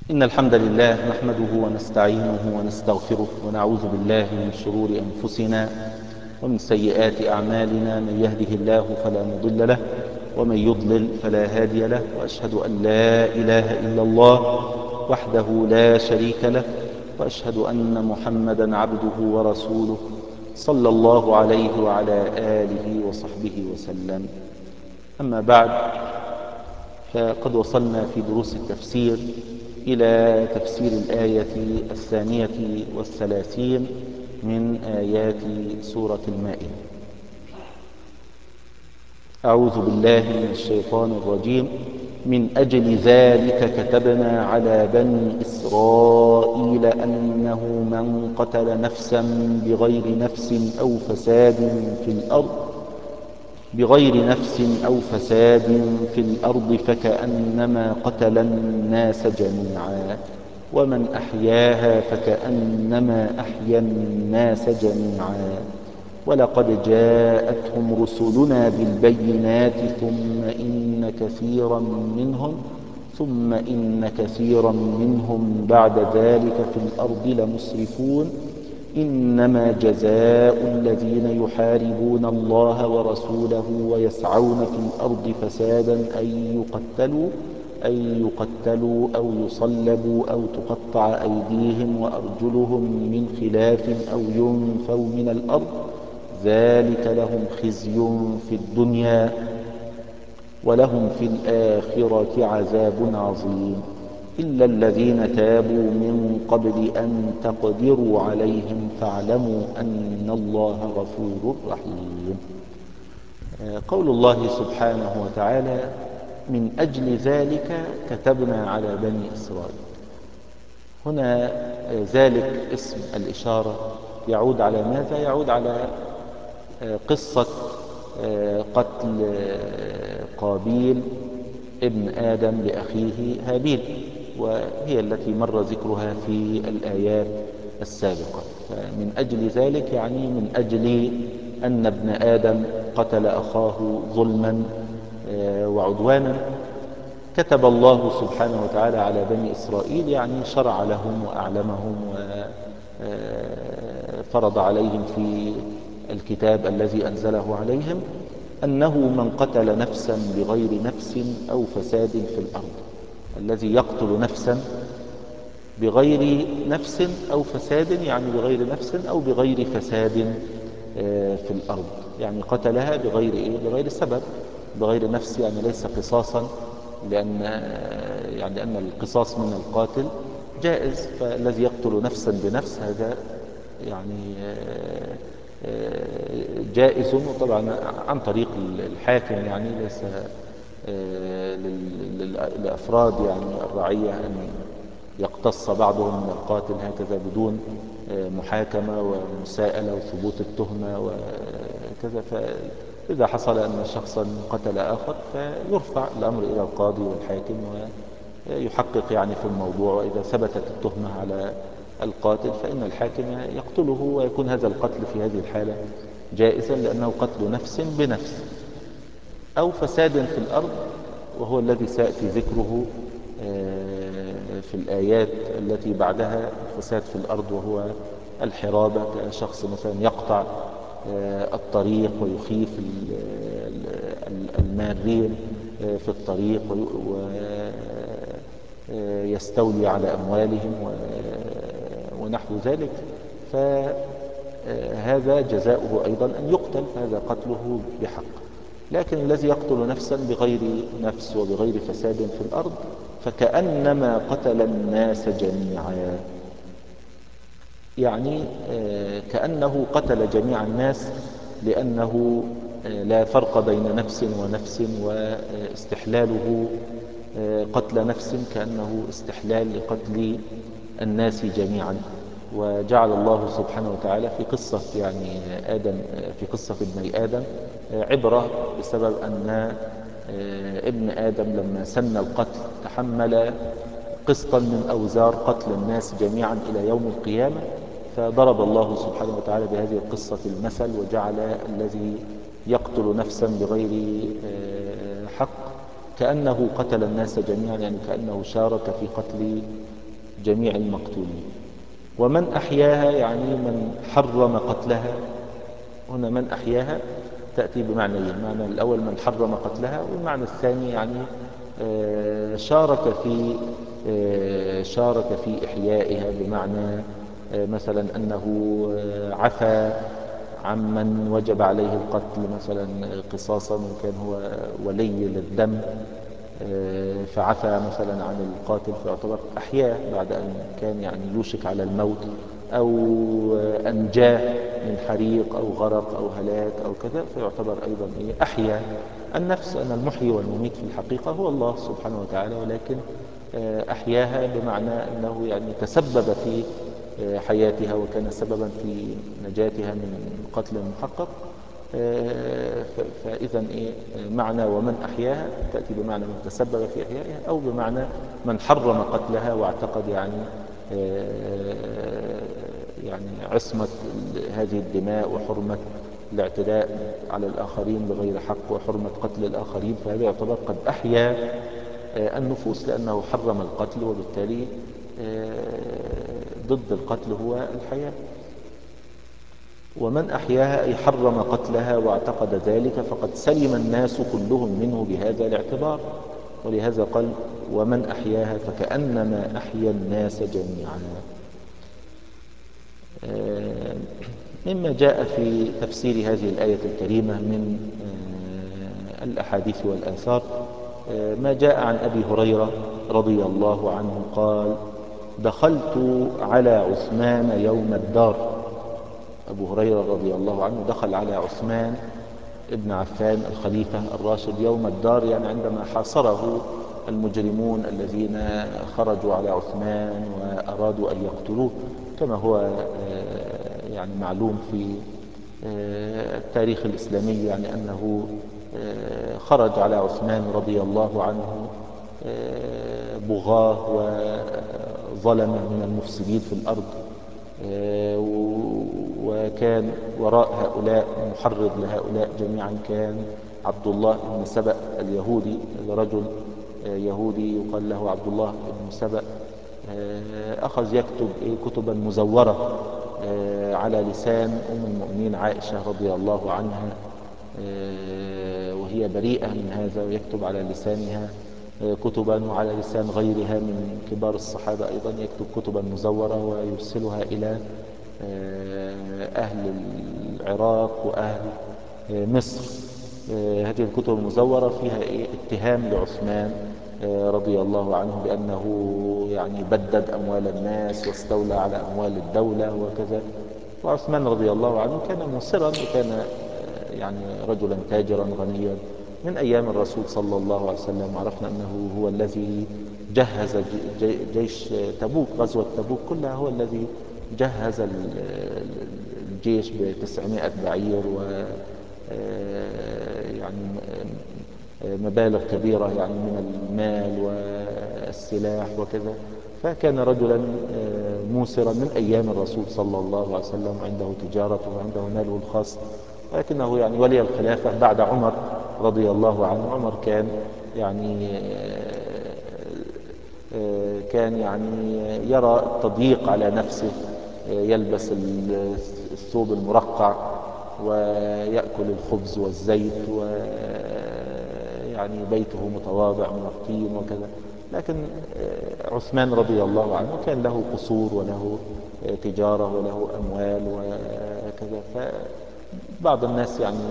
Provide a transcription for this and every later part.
إن الحمد لله نحمده ونستعينه ونستغفره ونعوذ بالله من شرور أنفسنا ومن سيئات أعمالنا. من يهده الله فلا مضل له ومن يضلل فلا هادي له، وأشهد أن لا إله إلا الله وحده لا شريك له، وأشهد أن محمدا عبده ورسوله صلى الله عليه وعلى آله وصحبه وسلم. أما بعد، فقد وصلنا في دروس التفسير إلى تفسير الآية 32 من آيات سورة المائدة. أعوذ بالله من الشيطان الرجيم. من أجل ذلك كتبنا على بني إسرائيل أنه من قتل نفسا بغير نفس أو فساد في الأرض فكأنما قتل الناس جميعا، ومن أحياها فكأنما أحيا الناس جميعا. ولقد جاءتهم رسلنا بالبينات ثم إن كثيرا منهم بعد ذلك في الأرض لمسرفون. إنما جزاء الذين يحاربون الله ورسوله ويسعون في الأرض فسادا أن يقتلوا أو يصلبوا أو تقطع أيديهم وأرجلهم من خلاف أو ينفوا من الأرض، ذلك لهم خزي في الدنيا ولهم في الآخرة عذاب عظيم. إلا الذين تابوا من قبل أن تقدروا عليهم فاعلموا أن الله غفور رحيم. قول الله سبحانه وتعالى: من أجل ذلك كتبنا على بني إسرائيل. هنا ذلك اسم الإشارة يعود على ماذا؟ يعود على قصة قتل قابيل ابن آدم لأخيه هابيل، وهي التي مر ذكرها في الآيات السابقة. فمن أجل ذلك يعني من أجل أن ابن آدم قتل أخاه ظلما وعدوانا، كتب الله سبحانه وتعالى على بني إسرائيل، يعني شرع لهم وأعلمهم وفرض عليهم في الكتاب الذي أنزله عليهم أنه من قتل نفسا بغير نفس أو فساد في الأرض. الذي يقتل نفسا بغير نفس أو فساد، يعني بغير نفس أو بغير فساد في الأرض، يعني قتلها بغير سبب. بغير نفس يعني ليس قصاصا، لأن القصاص من القاتل جائز. فالذي يقتل نفسا بنفس هذا يعني جائز، وطبعا عن طريق الحاكم، يعني ليس لأفراد يعني الرعية أن يقتص بعضهم من القاتل هكذا بدون محاكمة ومساءلة وثبوت التهمة وكذا. فإذا حصل أن شخصا قتل آخر فيرفع الأمر إلى القاضي والحاكم ويحقق يعني في الموضوع، وإذا ثبتت التهمة على القاتل فإن الحاكم يقتله، ويكون هذا القتل في هذه الحالة جائزا، لأنه قتل نفس بنفس. أو فساد في الأرض، وهو الذي سيأتي ذكره في الآيات التي بعدها. الفساد في الأرض وهو الحرابة، كشخص مثلا يقطع الطريق ويخيف المارين في الطريق ويستولي على أموالهم ونحو ذلك، فهذا جزاؤه أيضا أن يقتل، فهذا قتله بحق. لكن الذي يقتل نفسا بغير نفس وبغير فساد في الأرض فكأنما قتل الناس جميعا، يعني كأنه قتل جميع الناس، لأنه لا فرق بين نفس ونفس، واستحلاله قتل نفس كأنه استحلال لقتل الناس جميعا. وجعل الله سبحانه وتعالى في قصة يعني آدم، في قصة ابني آدم عبرة، بسبب أن ابن آدم لما سن القتل تحمل قسطا من أوزار قتل الناس جميعا إلى يوم القيامة. فضرب الله سبحانه وتعالى بهذه القصة المثل، وجعل الذي يقتل نفسا بغير حق كأنه قتل الناس جميعا، يعني كأنه شارك في قتل جميع المقتولين. ومن أحياها يعني من حرم قتلها. هنا من أحياها تأتي بمعنيين، المعنى الأول من حرم قتلها، والمعنى الثاني يعني شارك في إحيائها، بمعنى مثلا أنه عفى عمن وجب عليه القتل مثلا قصاصا، وكان هو ولي للدم فعفى مثلا عن القاتل، فيعتبر أحياه بعد أن كان يعني يوشك على الموت، أو أنجاه من حريق أو غرق أو هلاك أو كذا، فيعتبر أيضا أحيا النفس. أن المحيي والمميت في الحقيقة هو الله سبحانه وتعالى، ولكن أحياها بمعنى أنه يعني تسبب في حياتها وكان سببا في نجاتها من قتل محقق. فإذا معنى ومن أحياها تأتي بمعنى من تسبب في إحيائها، أو بمعنى من حرم قتلها واعتقد يعني عصمة هذه الدماء وحرمة الاعتداء على الآخرين بغير حق وحرمة قتل الآخرين، فهذا يعتبر قد أحيا النفوس، لأنه حرم القتل، وبالتالي ضد القتل هو الحياة. ومن أحياها أي حرم قتلها واعتقد ذلك فقد سلم الناس كلهم منه بهذا الاعتبار، ولهذا قال ومن أحياها فكأنما أحيا الناس جميعا. مما جاء في تفسير هذه الآية الكريمة من الأحاديث والآثار ما جاء عن أبي هريرة رضي الله عنه قال دخلت على عثمان يوم الدار. أبو هريرة رضي الله عنه دخل على عثمان ابن عفان الخليفة الراشد يوم الدار، يعني عندما حاصره المجرمون الذين خرجوا على عثمان وأرادوا أن يقتلوه، كما هو يعني معلوم في التاريخ الإسلامي، يعني أنه خرج على عثمان رضي الله عنه بغاة وظلمة من المفسدين في الأرض، وكان وراء هؤلاء محرض لهؤلاء جميعا كان عبد الله بن سبأ اليهودي، رجل يهودي يقال له عبد الله بن سبأ، أخذ يكتب كتبا مزورة على لسان أم المؤمنين عائشة رضي الله عنها، وهي بريئة من هذا، ويكتب على لسانها كتبا، وعلى لسان غيرها من كبار الصحابة أيضا يكتب كتبا مزورة ويرسلها إلى أهل العراق وأهل مصر. هذه الكتب المزورة فيها اتهام لعثمان رضي الله عنه بأنه يعني بدد أموال الناس واستولى على أموال الدولة وكذا. وعثمان رضي الله عنه كان مصرا، وكان يعني رجلا تاجرا غنيا من أيام الرسول صلى الله عليه وسلم. عرفنا أنه هو الذي جهز جيش تبوك، غزوة تبوك كلها هو الذي جهز الجيش ب900 بعير و يعني مبالغ كبيرة يعني من المال والسلاح وكذا. فكان رجلا موسرا من أيام الرسول صلى الله عليه وسلم، عنده تجارته وعنده ماله الخاص، ولكنه يعني ولي الخلافة بعد عمر رضي الله عنه. عمر كان يعني يرى التضييق على نفسه، يلبس الثوب المرقع ويأكل الخبز والزيت، ويعني بيته متواضع من الطين وكذا. لكن عثمان رضي الله عنه كان له قصور وله تجارة وله أموال وكذا. فبعض الناس يعني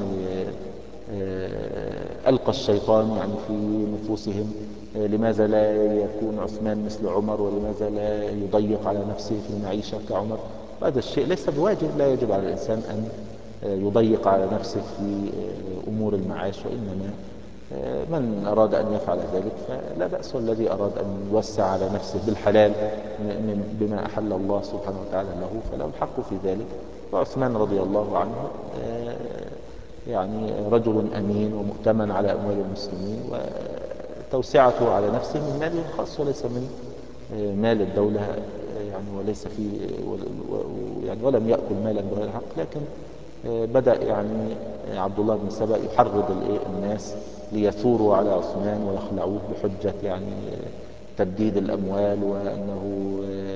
ألقى الشيطان يعني في نفوسهم لماذا لا يكون عثمان مثل عمر، ولماذا لا يضيق على نفسه في المعيشة كعمر. وهذا الشيء ليس بواجب، لا يجب على الإنسان أن يضيق على نفسه في أمور المعاش، وإنما من أراد أن يفعل ذلك فلا بأس، والذي أراد أن يوسع على نفسه بالحلال بما أحل الله سبحانه وتعالى له فله الحق في ذلك. وعثمان رضي الله عنه يعني رجل أمين ومؤتمن على أموال المسلمين، وتوسعته على نفسه من ماله الخاص وليس من مال الدولة، يعني وليس فيه يعني ولم يأكل مالا بغير حق. لكن بدأ يعني عبد الله بن سبأ يحرض الناس ليثوروا على عثمان ويخلعوه بحجة يعني تبديد الأموال، وأنه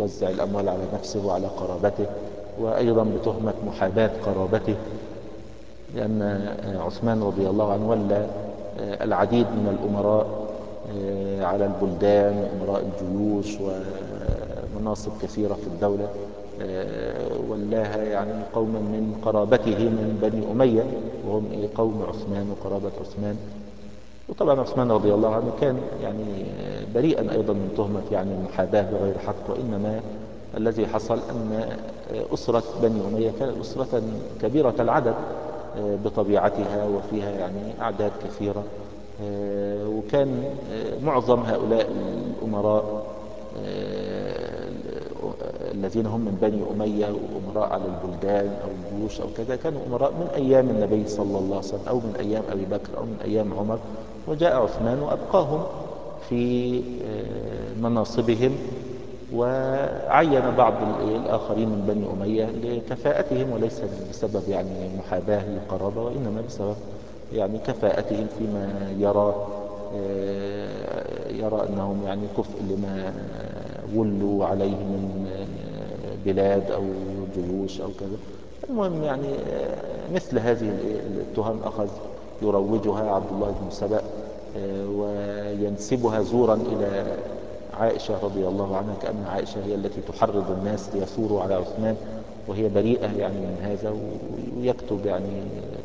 يوزع الأموال على نفسه وعلى قرابته، وأيضا بتهمة محاباة قرابته، لأن عثمان رضي الله عنه ولى العديد من الأمراء على البلدان وأمراء الجيوش ومناصب كثيرة في الدولة، ولاها يعني قوما من قرابته من بني أمية، وهم قوم عثمان وقرابة عثمان. وطبعا عثمان رضي الله عنه كان يعني بريئا أيضا من تهمة يعني المحاباة بغير حق، وإنما الذي حصل أن أسرة بني أمية كانت أسرة كبيرة العدد بطبيعتها، وفيها يعني أعداد كثيرة، وكان معظم هؤلاء الأمراء الذين هم من بني أمية وأمراء على البلدان أو الجيوش أو كذا كانوا أمراء من أيام النبي صلى الله عليه وسلم أو من أيام أبي بكر أو من أيام عمر، وجاء عثمان وأبقاهم في مناصبهم، وعين بعض الآخرين من بني أمية لكفاءتهم، وليس بسبب يعني محاباة للقرابة، وإنما بسبب يعني كفاءتهم فيما يرى أنهم يعني كفء لما ولوا عليه من بلاد أو جيوش أو كذا. المهم يعني مثل هذه التهم أخذ يروجها عبد الله بن سبأ وينسبها زورا إلى عائشة رضي الله عنها، كأن عائشة هي التي تحرض الناس ليثوروا على عثمان، وهي بريئة يعني من هذا، ويكتب يعني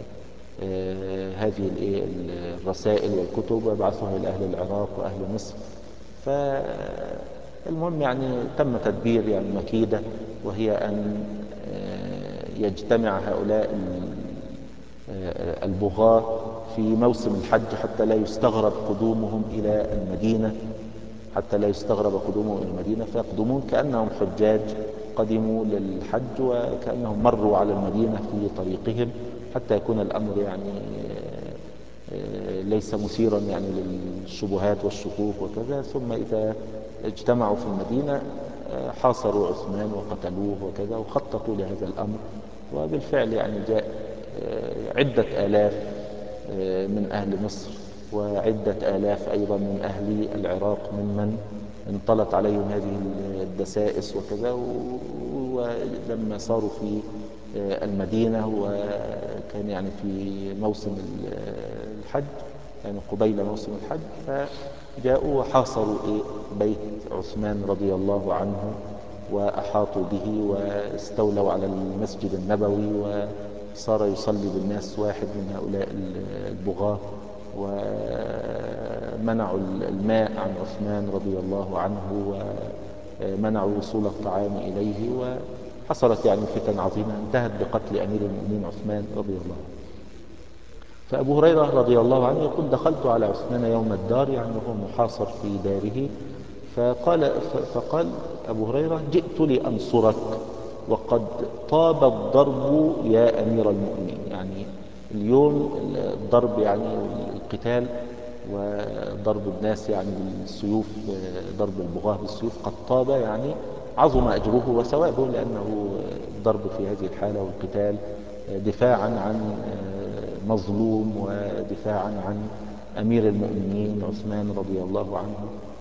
هذه الرسائل والكتب ويبعثها إلى أهل العراق وأهل مصر. فالمهم يعني تم تدبير يعني مكيدة، وهي أن يجتمع هؤلاء البغاة في موسم الحج حتى لا يستغرب قدومهم إلى المدينة، فيقدمون كأنهم حجاج قدموا للحج، وكأنهم مروا على المدينة في طريقهم، حتى يكون الأمر يعني ليس مثيرا يعني للشبهات والشكوك وكذا. ثم إذا اجتمعوا في المدينة حاصروا عثمان وقتلوه وكذا، وخططوا لهذا الأمر، وبالفعل يعني جاء عدة آلاف من أهل مصر وعدة آلاف أيضا من أهل العراق ممن انطلت عليهم هذه الدسائس وكذا، ولما صاروا في المدينة وكان يعني في موسم الحج، يعني قبيل موسم الحج، فجاءوا وحاصروا بيت عثمان رضي الله عنه وأحاطوا به واستولوا على المسجد النبوي، وصار يصلي بالناس واحد من هؤلاء البغاة، ومنعوا الماء عن عثمان رضي الله عنه، ومنعوا وصول الطعام إليه، وحصلت يعني فتن عظيمة انتهت بقتل أمير المؤمنين عثمان رضي الله عنه. فأبو هريرة رضي الله عنه يقول: دخلت على عثمان يوم الدار، يعني وهو محاصر في داره، فقال أبو هريرة: جئت لأنصرك وقد طاب الضرب يا أمير المؤمنين. يعني اليوم الضرب يعني القتال وضرب الناس يعني بالسيوف، ضرب البغاة بالسيوف قد طاب، يعني عظم أجره وثوابه، لأنه الضرب في هذه الحالة والقتال دفاعا عن مظلوم ودفاعا عن أمير المؤمنين عثمان رضي الله عنه.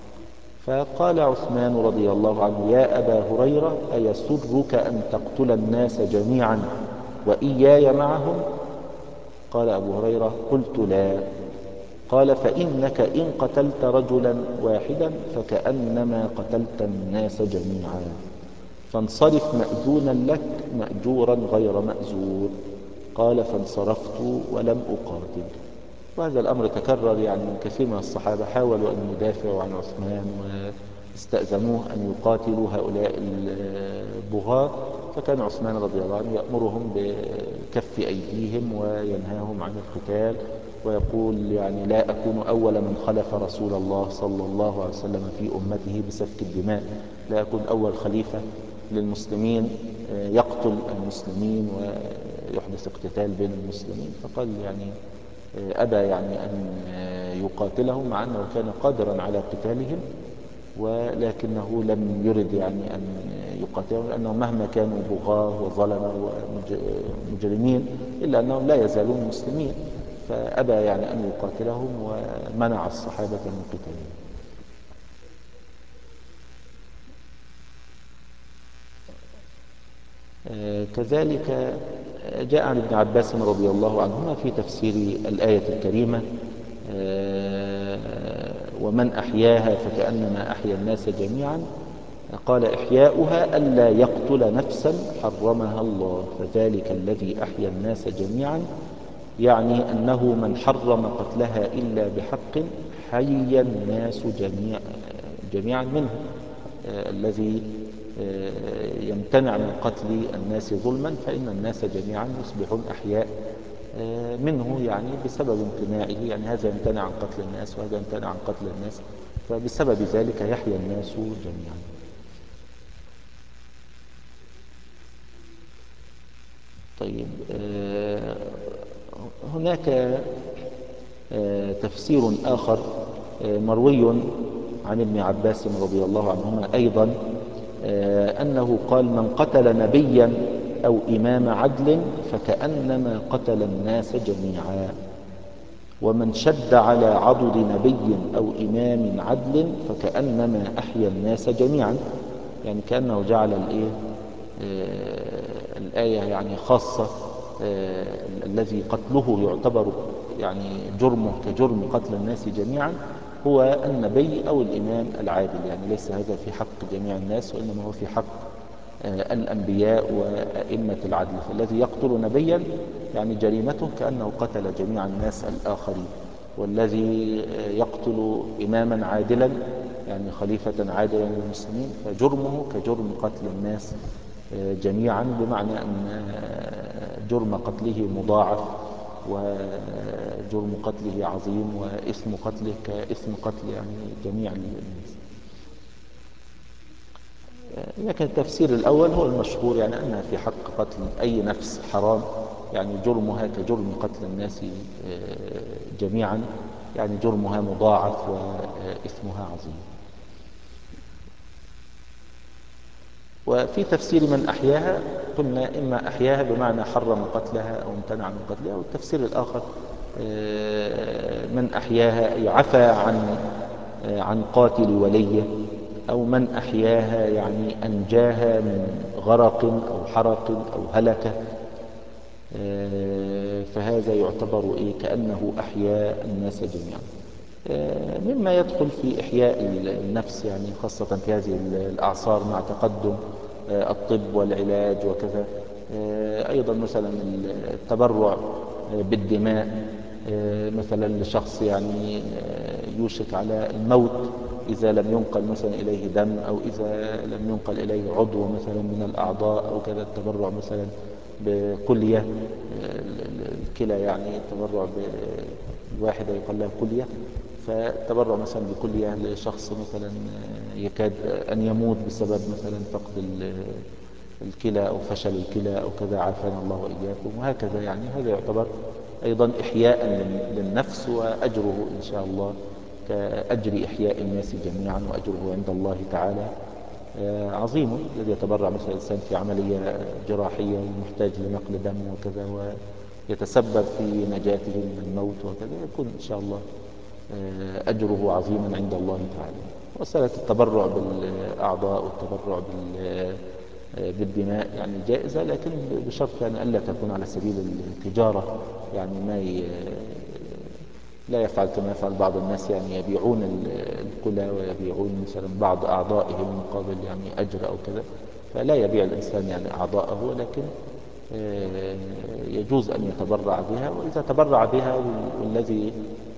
فقال عثمان رضي الله عنه: يا أبا هريرة، أيسرك أن تقتل الناس جميعا وإياي معهم؟ قال أبو هريرة: قلت لا. قال: فإنك إن قتلت رجلا واحدا فكأنما قتلت الناس جميعا، فانصرف مأذونا لك مأجورا غير مأزور. قال: فانصرفت ولم أقاتل. وهذا الأمر تكرر، يعني كثير من الصحابة حاولوا أن يدافعوا عن عثمان واستأذنوه أن يقاتلوا هؤلاء البغاة، فكان عثمان رضي الله عنه يأمرهم بكف أيديهم وينهاهم عن القتال، ويقول: يعني لا أكون أول من خلف رسول الله صلى الله عليه وسلم في أمته بسفك الدماء، لا أكون أول خليفة للمسلمين يقتل المسلمين ويحدث اقتتال بين المسلمين. فقال يعني أبى يعني أن يقاتلهم، مع أنه كان قادرا على قتالهم، ولكنه لم يرد يعني أن يقاتلهم، لأنه مهما كانوا بغاة وظلمة ومجرمين إلا أنهم لا يزالون مسلمين، فأبى يعني أن يقاتلهم ومنع الصحابة من قتالهم. كذلك جاء عن ابن عباس رضي الله عنهما في تفسير الآية الكريمة ومن أحياها فكأنما أحيا الناس جميعا، قال إحياؤها ألا يقتل نفسا حرمها الله فذلك الذي أحيا الناس جميعا، يعني أنه من حرم قتلها إلا بحق حي الناس جميعا منه. الذي يمتنع من قتل الناس ظلما فإن الناس جميعا يصبحون أحياء منه، يعني بسبب امتناعه، يعني هذا يمتنع عن قتل الناس وهذا يمتنع عن قتل الناس، فبسبب ذلك يحيا الناس جميعا. طيب، هناك تفسير آخر مروي عن ابن عباس رضي الله عنهما أيضا أنه قال من قتل نبيا أو إمام عدل فكأنما قتل الناس جميعا، ومن شد على عضد نبي أو إمام عدل فكأنما أحيا الناس جميعا، يعني كأنه جعل الآية يعني خاصة. الذي قتله يعتبر يعني جرمه كجرم قتل الناس جميعا هو النبي أو الإمام العادل، يعني ليس هذا في حق جميع الناس وإنما هو في حق الأنبياء وأئمة العدل. فالذي يقتل نبيا يعني جريمته كأنه قتل جميع الناس الآخرين، والذي يقتل إماما عادلا يعني خليفة عادلا للمسلمين فجرمه كجرم قتل الناس جميعا، بمعنى أن جرم قتله مضاعف وجرم قتله عظيم وإثم قتله كإثم قتل يعني جميع الناس. لكن التفسير الأول هو المشهور، يعني أنها في حق قتل أي نفس حرام، يعني جرمها كجرم قتل الناس جميعا، يعني جرمها مضاعف وإثمها عظيم. وفي تفسير من أحياها قلنا إما أحياها بمعنى حرم قتلها أو امتنع من قتلها، والتفسير الآخر من أحياها أي عفى عن قاتل وليه، أو من أحياها يعني أنجاها من غرق أو حرق أو هلكة، فهذا يعتبر كأنه أحيا الناس جميعا. مما يدخل في إحياء النفس يعني خاصة في هذه الأعصار مع تقدم الطب والعلاج وكذا، أيضا مثلا التبرع بالدماء، مثلا لشخص يعني يوشك على الموت إذا لم ينقل مثلا إليه دم أو إذا لم ينقل إليه عضو مثلا من الأعضاء أو كذا، التبرع مثلا بكلية الكلى، يعني التبرع بالواحدة يقال لها كلية، فالتبرع مثلا بكلية لشخص مثلا يكاد أن يموت بسبب مثلا فقد الكلى أو فشل الكلى أو كذا، عافانا الله وإياكم، وهكذا. يعني هذا يعتبر أيضا إحياء للنفس، وأجره إن شاء الله كأجر إحياء الناس جميعا، وأجره عند الله تعالى عظيم. الذي يتبرع مثلا الإنسان في عملية جراحية محتاج لنقل دم وكذا ويتسبب في نجاته من الموت وكذا، يكون إن شاء الله أجره عظيما عند الله تعالى. مسألة التبرع بالأعضاء والتبرع بالدماء يعني جائزة، لكن بشرط يعني ألا تكون على سبيل التجارة، يعني لا يفعل كما يفعل بعض الناس، يعني يبيعون الكلى ويبيعون مثلا بعض أعضائهم مقابل يعني أجر أو كذا، فلا يبيع الإنسان يعني أعضاءه، لكن يجوز أن يتبرع بها، وإذا تبرع بها والذي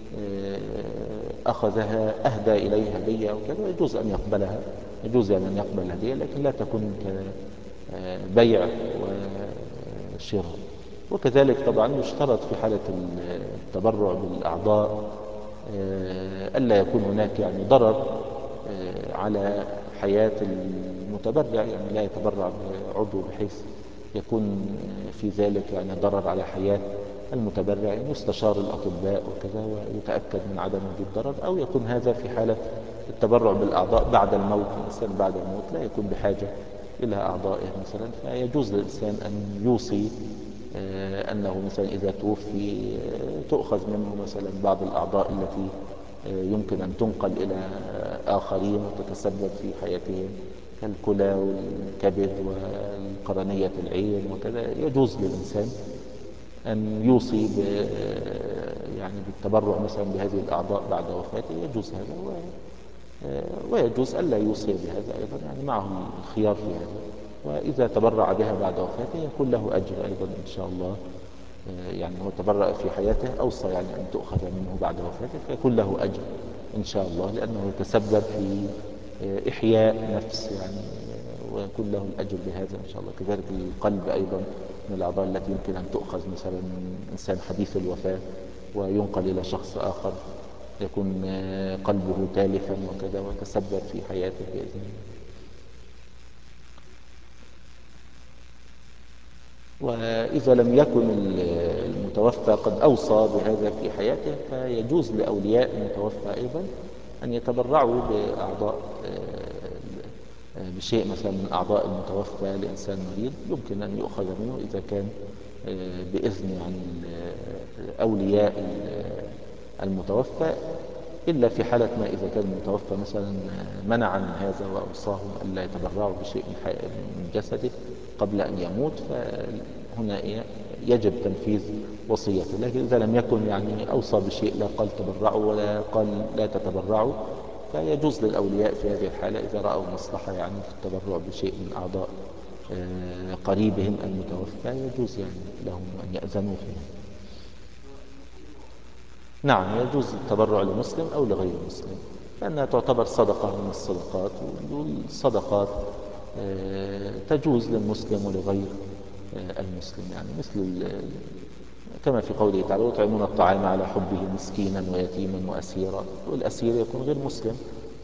أخذها أهدى إليه هدية أو كذا يجوز أن يقبلها، يجوز يعني أن يقبل الهدية، لكن لا تكون كبيع وشراء. وكذلك طبعا يشترط في حالة التبرع بالأعضاء ألا يكون هناك يعني ضرر على حياة المتبرع، يعني لا يتبرع بعضو بحيث يكون في ذلك يعني ضرر على حياة المتبرع، يعني يستشار الأطباء وكذا ويتأكد من عدم وجود ضرر، أو يكون هذا في حالة التبرع بالأعضاء بعد الموت، الإنسان بعد الموت لا يكون بحاجة إلى أعضائه مثلا، فيجوز للإنسان أن يوصي أنه مثلا إذا توفي تؤخذ منه مثلا بعض الأعضاء التي يمكن أن تنقل إلى آخرين وتتسبب في حياتهم كالكلى والكبد والقرنية العين وكذا، يجوز للإنسان أن يوصي يعني بالتبرع مثلا بهذه الأعضاء بعد وفاته، يجوز هذا. ويجوز ألا يوصي بهذا أيضا، يعني معه الخيار في هذا. وإذا تبرع بها بعد وفاته يكون له أجر أيضا إن شاء الله. يعني هو تبرع في حياته، أوصى يعني أن تؤخذ منه بعد وفاته، فيكون له أجر إن شاء الله، لأنه يتسبب في إحياء نفس يعني، ويكون له الأجر بهذا إن شاء الله. كذلك القلب أيضا من الأعضاء التي يمكن أن تؤخذ مثلا من إنسان حديث الوفاة وينقل إلى شخص آخر، يكون قلبه تالفا وكذا، وتسبب في حياته بإذن الله. وإذا لم يكن المتوفى قد أوصى بهذا في حياته، فيجوز لأولياء المتوفى أيضا أن يتبرعوا بأعضاء، بشيء مثلا من أعضاء المتوفى لإنسان مريض، يمكن أن يؤخذ منه إذا كان بإذن يعني أولياء المتوفى، إلا في حالة ما إذا كان المتوفى مثلا منع من هذا وأوصاهم ألا يتبرعوا بشيء من جسده قبل أن يموت، فهنا يجب تنفيذ وصيته. لكن إذا لم يكن يعني أوصى بشيء، لا قال تبرعوا ولا قال لا تتبرعوا، فيجوز للأولياء في هذه الحالة إذا رأوا مصلحة يعني في التبرع بشيء من أعضاء قريبهم المتوفى، يجوز يعني لهم أن يأذنوا فيها. نعم، يجوز التبرع لمسلم أو لغير مسلم، لأنها تعتبر صدقة من الصدقات، والصدقات تجوز للمسلم ولغير المسلم، يعني مثل كما في قوله تعالى: ويطعمون الطعام على حبه مسكينا ويتيما وأسيرا. والأسير يكون غير مسلم،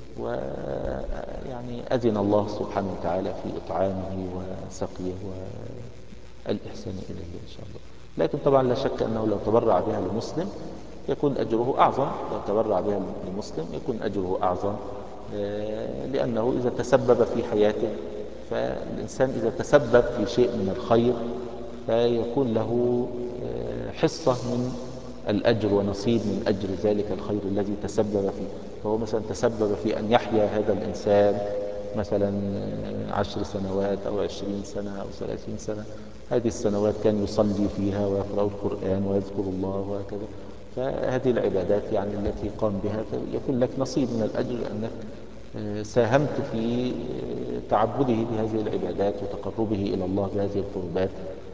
ويعني أذن الله سبحانه وتعالى في إطعامه وسقيه والإحسان إليه إن شاء الله. لكن طبعا لا شك أنه لو تبرع بها لمسلم يكون أجره أعظم، لو تبرع بها لمسلم يكون أجره أعظم، لأنه إذا تسبب في حياته، فالإنسان إذا تسبب في شيء من الخير فيكون له حصة من الأجر ونصيب من أجر ذلك الخير الذي تسبب فيه. فهو مثلا تسبب في أن يحيا هذا الإنسان مثلا 10 سنوات أو 20 سنة أو 30 سنة، هذه السنوات كان يصلي فيها ويقرأ القرآن ويذكر الله وهكذا، فهذه العبادات يعني التي قام بها يكون لك نصيب من الأجر، لأنك ساهمت في تعبده بهذه العبادات وتقربه إلى الله بهذه القربات،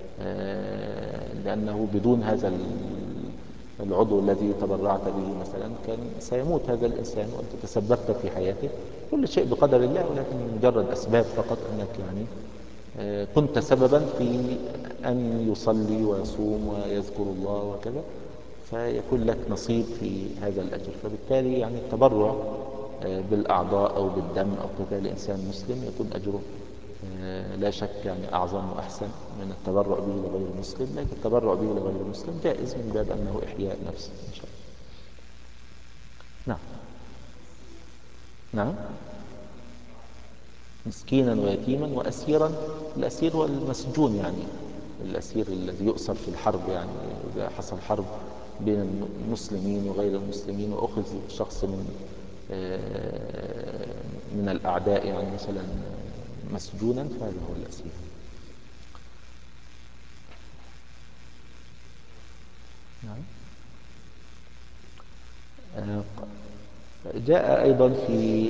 لأنه بدون هذا العضو الذي تبرعت به مثلا كان سيموت هذا الإنسان وأنت تسببت في حياته. كل شيء بقدر الله، ولكن مجرد أسباب فقط، أنك يعني كنت سببا في أن يصلي ويصوم ويذكر الله وكذا، فيكون لك نصيب في هذا الأجر. فبالتالي يعني التبرع بالأعضاء أو بالدم أو كذا لإنسان مسلم يكون أجره لا شك يعني أعظم وأحسن من التبرع به لغير مسلم، لكن التبرع به لغير مسلم جائز من باب أنه إحياء نفس إن شاء الله. نعم. نعم، مسكينا ويتيما وأسيرا. الأسير هو المسجون، يعني الأسير الذي يؤسر في الحرب، يعني إذا حصل حرب بين المسلمين وغير المسلمين وأخذ شخص من الأعداء يعني مثلا مسجونا، فهذا هو الأسير. نعم. جاء أيضا في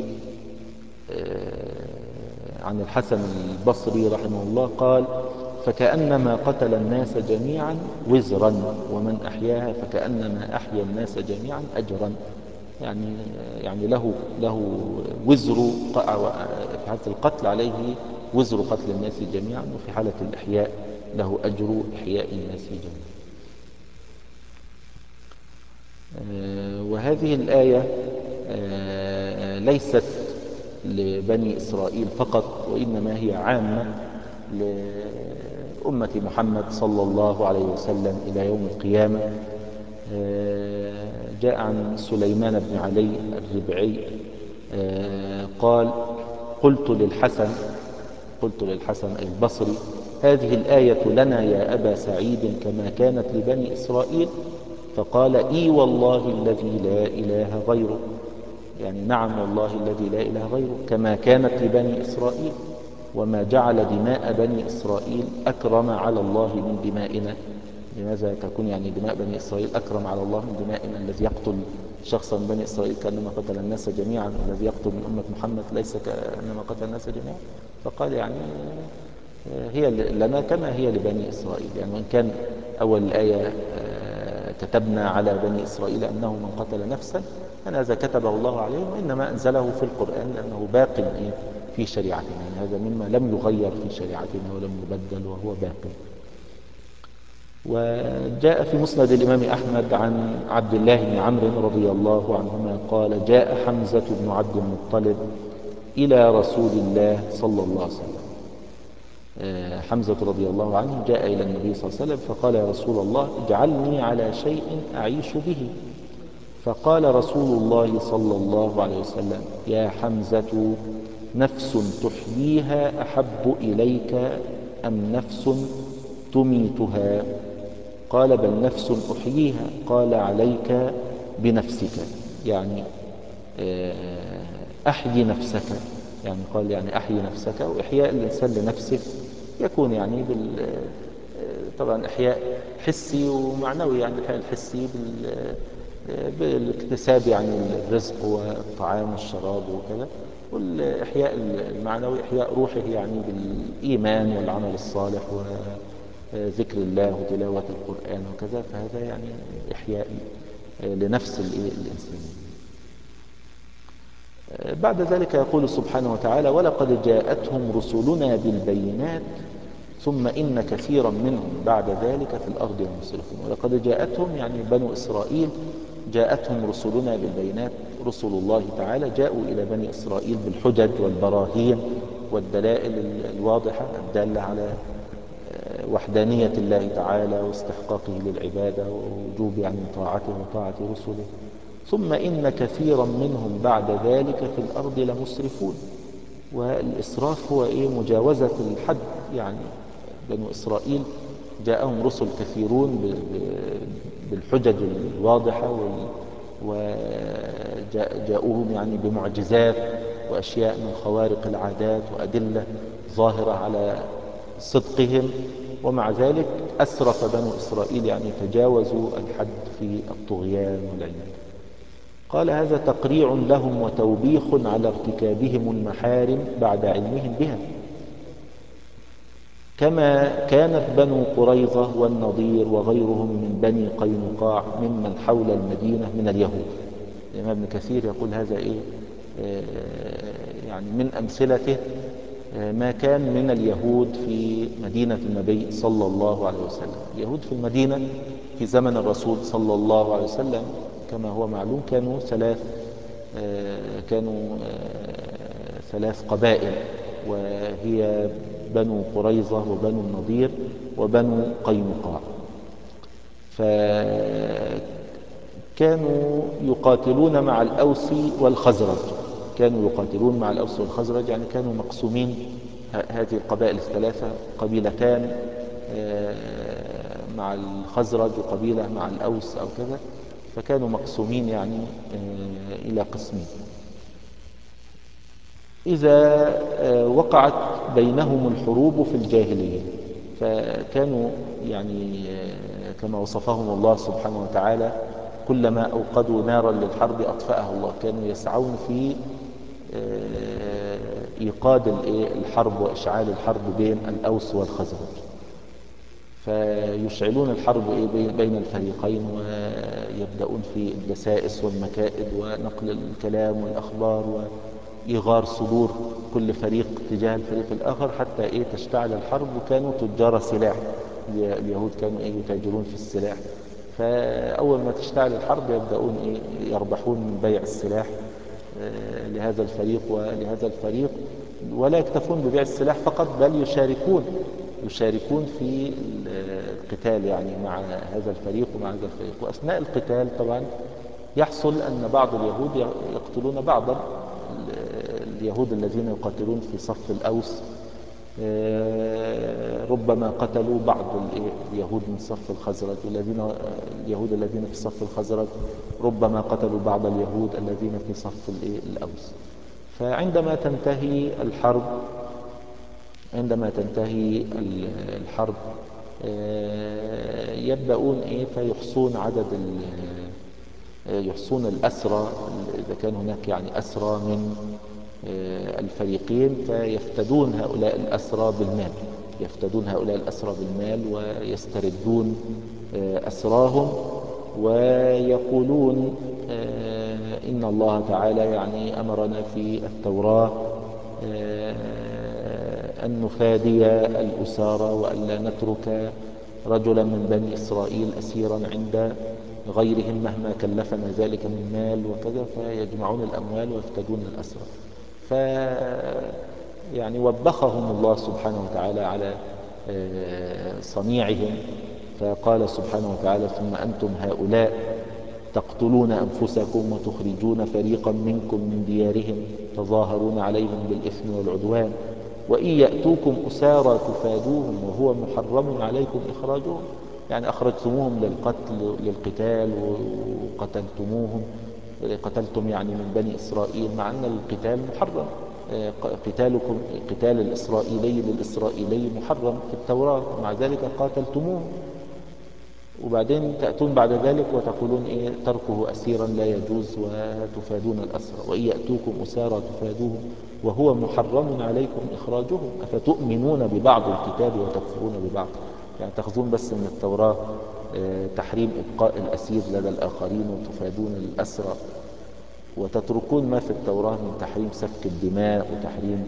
عن الحسن البصري رحمه الله قال: فكأنما قتل الناس جميعا وزرا، ومن أحياها فكأنما أحيا الناس جميعا أجرا. يعني له وزر في حالة القتل عليه وزر قتل الناس جميعا، وفي حالة الإحياء له أجر إحياء الناس جميعا. وهذه الآية ليست لبني إسرائيل فقط، وإنما هي عامة لأمة محمد صلى الله عليه وسلم إلى يوم القيامة. جاء عن سليمان بن علي الربعي قال: قلت للحسن أي البصري: هذه الآية لنا يا أبا سعيد كما كانت لبني إسرائيل؟ فقال: إي والله الذي لا إله غيره. يعني نعم والله الذي لا إله غيره، كما كانت لبني إسرائيل، وما جعل دماء بني إسرائيل أكرم على الله من دمائنا. لماذا تكون يعني دماء بني إسرائيل أكرم على الله من دمائنا؟ الذي يقتل شخصا من بني إسرائيل كأنما قتل الناس جميعا، والذي يقتل من أمة محمد ليس كأنما قتل الناس جميعا. فقال يعني هي لنا كما هي لبني إسرائيل. يعني وإن كان أول الآية كتبنا على بني إسرائيل أنه من قتل نفسا، أن هذا كتبه الله عليهم، وإنما أنزله في القرآن لأنه باق في شريعتنا. يعني هذا مما لم يغير في شريعتنا ولم يبدل، وهو باق. وجاء في مسند الإمام أحمد عن عبد الله بن عمرو رضي الله عنهما قال: جاء حمزة بن عبد المطلب إلى رسول الله صلى الله عليه وسلم. حمزة رضي الله عنه جاء إلى النبي صلى الله عليه وسلم فقال: يا رسول الله اجعلني على شيء أعيش به. فقال رسول الله صلى الله عليه وسلم: يا حمزة، نفس تحييها أحب إليك أم نفس تميتها؟ قال: بل نفس أحييها. قال: عليك بنفسك، يعني أحيي نفسك. يعني قال يعني أحيي نفسك. وإحياء الإنسان لنفسه يكون يعني طبعا إحياء حسي ومعنوي. يعني الإحياء الحسي بالاكتساب يعني الرزق والطعام والشراب وكذا، والإحياء المعنوي إحياء روحه يعني بالإيمان والعمل الصالح وذكر الله وتلاوة القرآن وكذا. فهذا يعني إحياء لنفس الإنسان. بعد ذلك يقول سبحانه وتعالى: ولقد جاءتهم رسلنا بالبينات ثم إن كثيرا منهم بعد ذلك في الأرض لمسرفون. ولقد جاءتهم يعني بنو إسرائيل، جاءتهم رسلنا بالبينات. رسل الله تعالى جاءوا إلى بني إسرائيل بالحجج والبراهين والدلائل الواضحة الدالة على وحدانية الله تعالى واستحقاقه للعبادة ووجوب يعني طاعته وطاعة رسله. ثم إن كثيرا منهم بعد ذلك في الأرض لمسرفون. والإسراف هو مجاوزة الحد. يعني بنو إسرائيل جاءهم رسل كثيرون بالحجج الواضحة، وجاءوهم يعني بمعجزات وأشياء من خوارق العادات وأدلة ظاهرة على صدقهم، ومع ذلك أسرف بنو إسرائيل، يعني تجاوزوا الحد في الطغيان والعناد. قال: هذا تقريع لهم وتوبيخ على ارتكابهم المحارم بعد علمهم بها، كما كانت بنو قريظة والنضير وغيرهم من بني قينقاع ممن حول المدينة من اليهود. الإمام ابن كثير يقول هذا يعني من أمثلته ما كان من اليهود في مدينة النبي صلى الله عليه وسلم. اليهود في المدينة في زمن الرسول صلى الله عليه وسلم كما هو معلوم كانوا ثلاث قبائل، وهي بنو قريظة وبنو النضير وبنو قينقاع. فكانوا يقاتلون مع الأوس والخزرج. كانوا يقاتلون مع الأوس والخزرج، يعني كانوا مقسومين. هذه القبائل الثلاثة قبيلتان مع الخزرج وقبيلة مع الأوس أو كذا، فكانوا مقسومين يعني إلى قسمين. إذا وقعت بينهم الحروب في الجاهلية، فكانوا يعني كما وصفهم الله سبحانه وتعالى: كلما أوقدوا نارا للحرب أطفأها الله. كانوا يسعون في إيقاد الحرب وإشعال الحرب بين الأوس والخزرج، فيشعلون الحرب بين الفريقين، ويبدأون في الدسائس والمكائد ونقل الكلام والأخبار وإيغار صدور كل فريق تجاه الفريق الآخر حتى تشتعل الحرب. وكانوا تجار سلاح. اليهود كانوا يتاجرون في السلاح، فأول ما تشتعل الحرب يبدأون يربحون من بيع السلاح لهذا الفريق ولهذا الفريق. ولا يكتفون ببيع السلاح فقط، بل يشاركون في القتال يعني مع هذا الفريق ومع هذا الفريق. وأثناء القتال طبعا يحصل أن بعض اليهود يقتلون بعضا. اليهود الذين يقاتلون في صف الأوس ربما قتلوا بعض اليهود من صف الخزرج، اليهود الذين في صف الخزرج ربما قتلوا بعض اليهود الذين في صف الأوس. فعندما تنتهي الحرب، الحرب يبدأون فيحصون يحصون الأسرى، إذا كان هناك يعني أسرى من الفريقين، فيفتدون هؤلاء الأسرى بالمال، ويستردون أسراهم، ويقولون إن الله تعالى يعني أمرنا في التوراة أن نفادي الأسارى، وألا نترك رجلا من بني إسرائيل أسيرا عند غيرهم مهما كلفنا ذلك من مال وكذا. فيجمعون الأموال ويفتدون الأسرى. يعني وبخهم الله سبحانه وتعالى على صنيعهم، فقال سبحانه وتعالى: ثم أنتم هؤلاء تقتلون أنفسكم وتخرجون فريقا منكم من ديارهم تظاهرون عليهم بالإثم والعدوان، وإن يأتوكم أسارى تفادوهم وهو محرم عليكم إخراجهم. يعني أخرجتموهم للقتال قتلتم يعني من بني إسرائيل، مع أن القتال محرم. قتال الإسرائيلي للإسرائيلي محرم في التوراة، مع ذلك قاتلتموه. وبعدين تأتون بعد ذلك وتقولون تركه أسيرا لا يجوز وتفادون الأسرى. وإن يأتوكم أسارى تفادوهم وهو محرم عليكم إخراجهم أفتؤمنون ببعض الكتاب وتكفرون ببعض. يعني تأخذون بس من التوراة تحريم إبقاء الأسير لدى الآخرين وتفادون الأسرى، وتتركون ما في التوراة من تحريم سفك الدماء وتحريم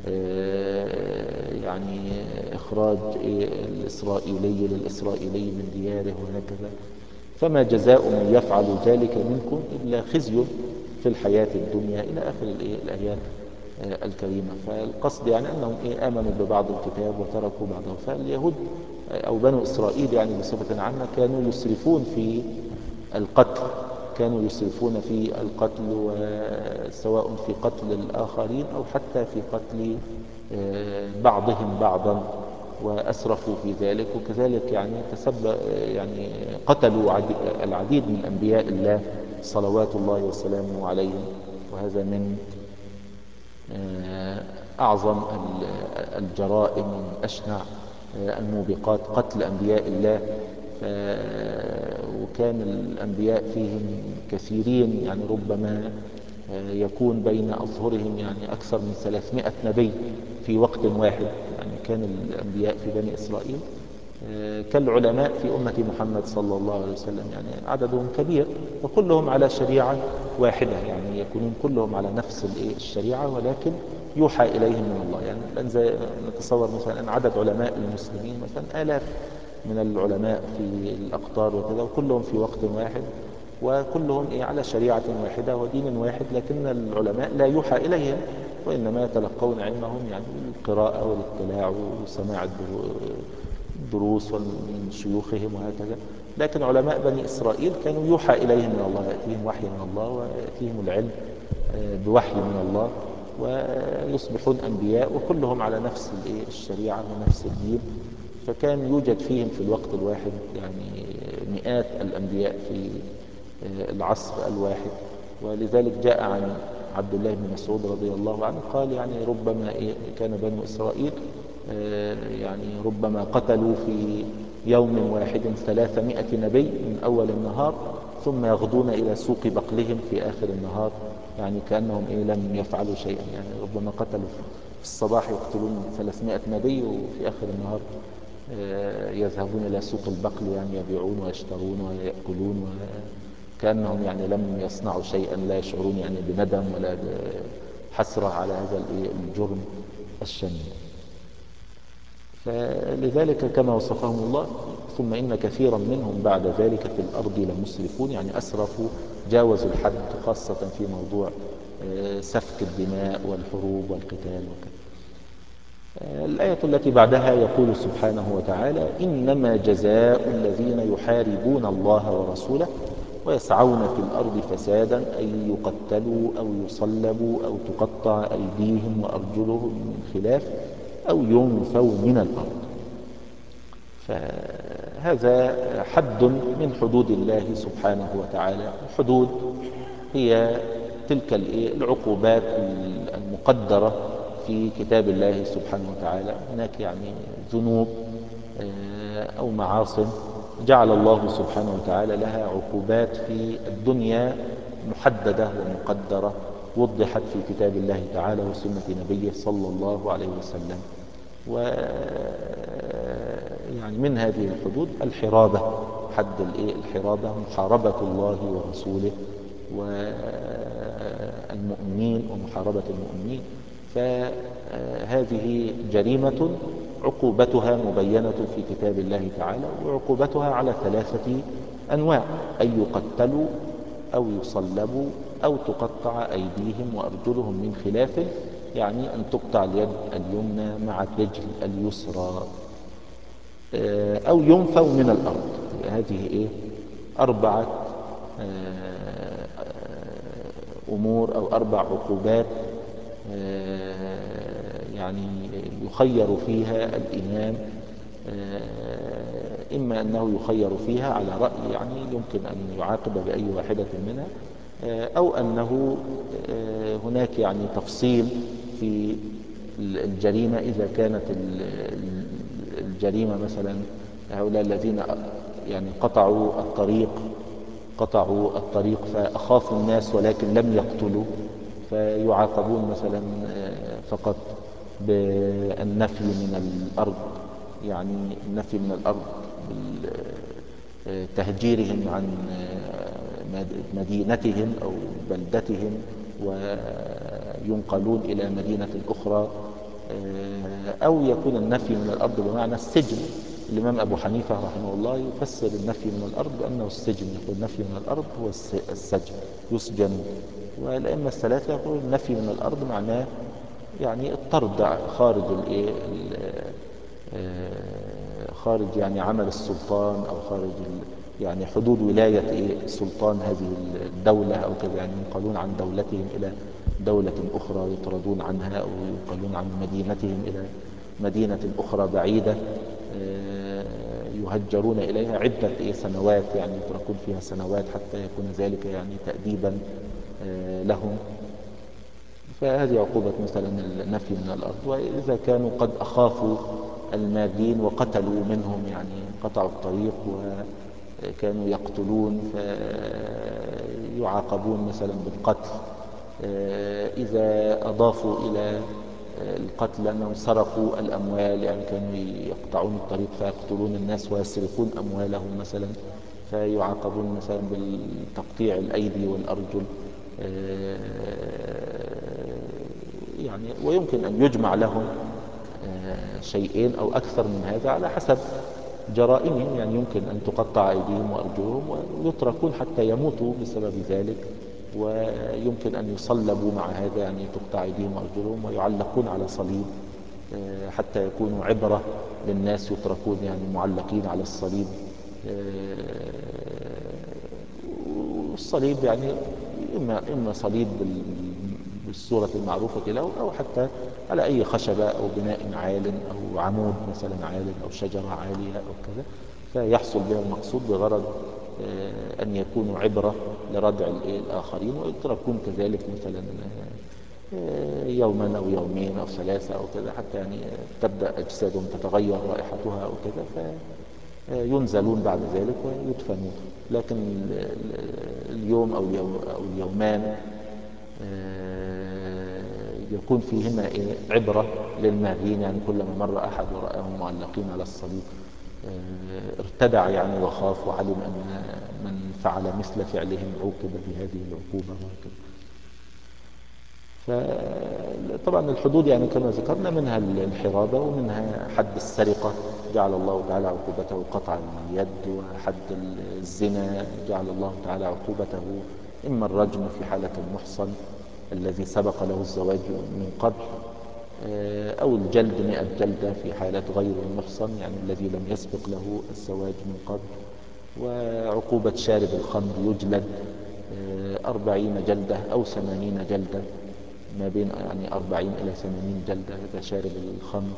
يعني إخراج الإسرائيلي للإسرائيلي من دياره وهكذا. فما جزاء من يفعل ذلك منكم إلا خزي في الحياة الدنيا، إلى آخر الآيات الكريمة. فالقصد يعني أنهم آمنوا ببعض الكتاب وتركوا بعضه. فاليهود أو بنو إسرائيل يعني بصفة عامة كانوا يسرفون في القتل، سواء في قتل الآخرين أو حتى في قتل بعضهم بعضا، وأسرفوا في ذلك. وكذلك يعني قتلوا العديد من أنبياء الله صلوات الله وسلامه عليهم. وهذا من أعظم الجرائم ومن أشنع الموبقات، قتل أنبياء الله. وكان الأنبياء فيهم كثيرين، يعني ربما يكون بين أظهرهم يعني أكثر من 300 نبي في وقت واحد. يعني كان الأنبياء في بني إسرائيل كالعلماء في أمة محمد صلى الله عليه وسلم، يعني عددهم كبير وكلهم على شريعة واحدة، يعني يكونون كلهم على نفس الشريعة، ولكن يوحى إليهم من الله. يعني نتصور مثلا أن عدد علماء المسلمين مثلا آلاف من العلماء في الأقطار وكذا، وكلهم في وقت واحد، وكلهم على شريعة واحدة ودين واحد، لكن العلماء لا يوحى إليهم، وإنما يتلقون علمهم يعني بالقراءة والاطلاع وسماع الدروس من شيوخهم وهكذا. لكن علماء بني إسرائيل كانوا يوحى إليهم من الله، يأتيهم وحي من الله ويأتيهم العلم بوحي من الله، ويصبحون أنبياء وكلهم على نفس الشريعة ونفس الدين. فكان يوجد فيهم في الوقت الواحد يعني مئات الأنبياء في العصر الواحد. ولذلك جاء عن عبد الله بن مسعود رضي الله عنه قال يعني ربما كان بنو إسرائيل يعني ربما قتلوا في يوم واحد 300 نبي من أول النهار، ثم يغدون إلى سوق بقلهم في آخر النهار، يعني كأنهم لم يفعلوا شيئا. يعني ربما قتلوا في الصباح يقتلون 300 نبي، وفي آخر النهار يذهبون إلى سوق البقل، يعني يبيعون ويشترون ويأكلون، وكأنهم يعني لم يصنعوا شيئا، لا يشعرون يعني بندم ولا بحسرة على هذا الجرم الشنيع. فلذلك كما وصفهم الله: ثم إن كثيرا منهم بعد ذلك في الأرض لمسرفون، يعني أسرفوا، جاوزوا الحد، خاصة في موضوع سفك الدماء والحروب والقتال وكذا. الآية التي بعدها يقول سبحانه وتعالى: إنما جزاء الذين يحاربون الله ورسوله ويسعون في الأرض فسادا أن يقتلوا أو يصلبوا أو تقطع أيديهم وأرجلهم من خلاف أو ينفوا من الأرض. فهذا حد من حدود الله سبحانه وتعالى. الحدود هي تلك العقوبات المقدرة في كتاب الله سبحانه وتعالى. هناك يعني ذنوب أو معاصٍ جعل الله سبحانه وتعالى لها عقوبات في الدنيا محددة ومقدرة، وضحت في كتاب الله تعالى وسنة نبيه صلى الله عليه وسلم. يعني من هذه الحدود الحرابة، حد الحرابة، محاربة الله ورسوله والمؤمنين ومحاربة المؤمنين. فهذه جريمة عقوبتها مبينة في كتاب الله تعالى، وعقوبتها على 3 أنواع: أن يقتلوا أو يصلبوا أو تقطع أيديهم وأرجلهم من خلاف، يعني أن تقطع اليد اليمنى مع الرجل اليسرى، أو ينفوا من الأرض. هذه 4 أمور أو 4 عقوبات يعني يخير فيها الإمام. إما أنه يخير فيها على رأي، يعني يمكن أن يعاقب بأي واحدة منها، أو أنه هناك يعني تفصيل في الجريمة. إذا كانت الجريمة مثلا هؤلاء الذين يعني قطعوا الطريق فأخافوا الناس ولكن لم يقتلوا، فيعاقبون مثلا فقط بالنفي من الأرض، يعني النفي من الأرض تهجيرهم عن مدينتهم أو بلدتهم وينقلون إلى مدينة أخرى، أو يكون النفي من الأرض بمعنى السجن. الإمام أبو حنيفة رحمه الله يفسر النفي من الأرض بأنه السجن، يقول النفي من الأرض هو السجن، يسجن. والأئمة الثلاثة يقول النفي من الأرض معناه يعني الطرد خارج خارج يعني عمل السلطان، أو خارج يعني حدود ولاية سلطان هذه الدولة أو كذا، يعني ينقلون عن دولتهم إلى دولة أخرى، يطردون عنها، أو ينقلون عن مدينتهم إلى مدينة أخرى بعيدة يهجرون إليها عدة سنوات، يعني يتركون فيها سنوات حتى يكون ذلك يعني تأديبا لهم. فهذه عقوبة مثلا النفي من الأرض. وإذا كانوا قد أخافوا المادين وقتلوا منهم، يعني قطعوا الطريق وكانوا يقتلون، فيعاقبون مثلا بالقتل. إذا أضافوا إلى القتل أنهم سرقوا الأموال، يعني كانوا يقطعون الطريق فيقتلون الناس ويسرقون أموالهم مثلا، فيعاقبون مثلا بالتقطيع الأيدي والأرجل. يعني ويمكن أن يجمع لهم شيئين أو أكثر من هذا على حسب جرائمهم، يعني يمكن أن تقطع أيديهم وأرجلهم ويتركون حتى يموتوا بسبب ذلك، ويمكن أن يصلبوا مع هذا، يعني تقطع أيديهم وأرجلهم ويعلقون على صليب حتى يكونوا عبرة للناس، يتركون يعني معلقين على الصليب. والصليب يعني إما صليب بالصورة المعروفة له، أو حتى على أي خشبة أو بناء عال أو عمود مثلا عال أو شجرة عالية أو كذا، فيحصل بها المقصود بغرض أن يكونوا عبرة لردع الآخرين، ويتركون كذلك مثلا يوما أو يومين أو 3 أو كذا، حتى يعني تبدأ أجسادهم تتغير رائحتها أو كذا، فينزلون بعد ذلك ويدفنون. لكن اليوم أو اليومان يكون فيهما عبرة للماهين، يعني كلما مر أحد ورآهم معلقين على الصليب ارتدع يعني وخاف وعلم أن من فعل مثل فعلهم عوقب بهذه العقوبة وهكذا. فطبعا الحدود يعني كما ذكرنا منها الحرابة، ومنها حد السرقة جعل الله تعالى عقوبته قطع اليد، وحد الزنا جعل الله تعالى عقوبته إما الرجم في حالة المحصن الذي سبق له الزواج من قبل، أو الجلد 100 جلدة في حالة غير المحصن، يعني الذي لم يسبق له الزواج من قبل. وعقوبة شارب الخمر يجلد 40 جلدة أو 80 جلدة ما بين يعني 40 إلى 80 جلدة، هذا شارب الخمر،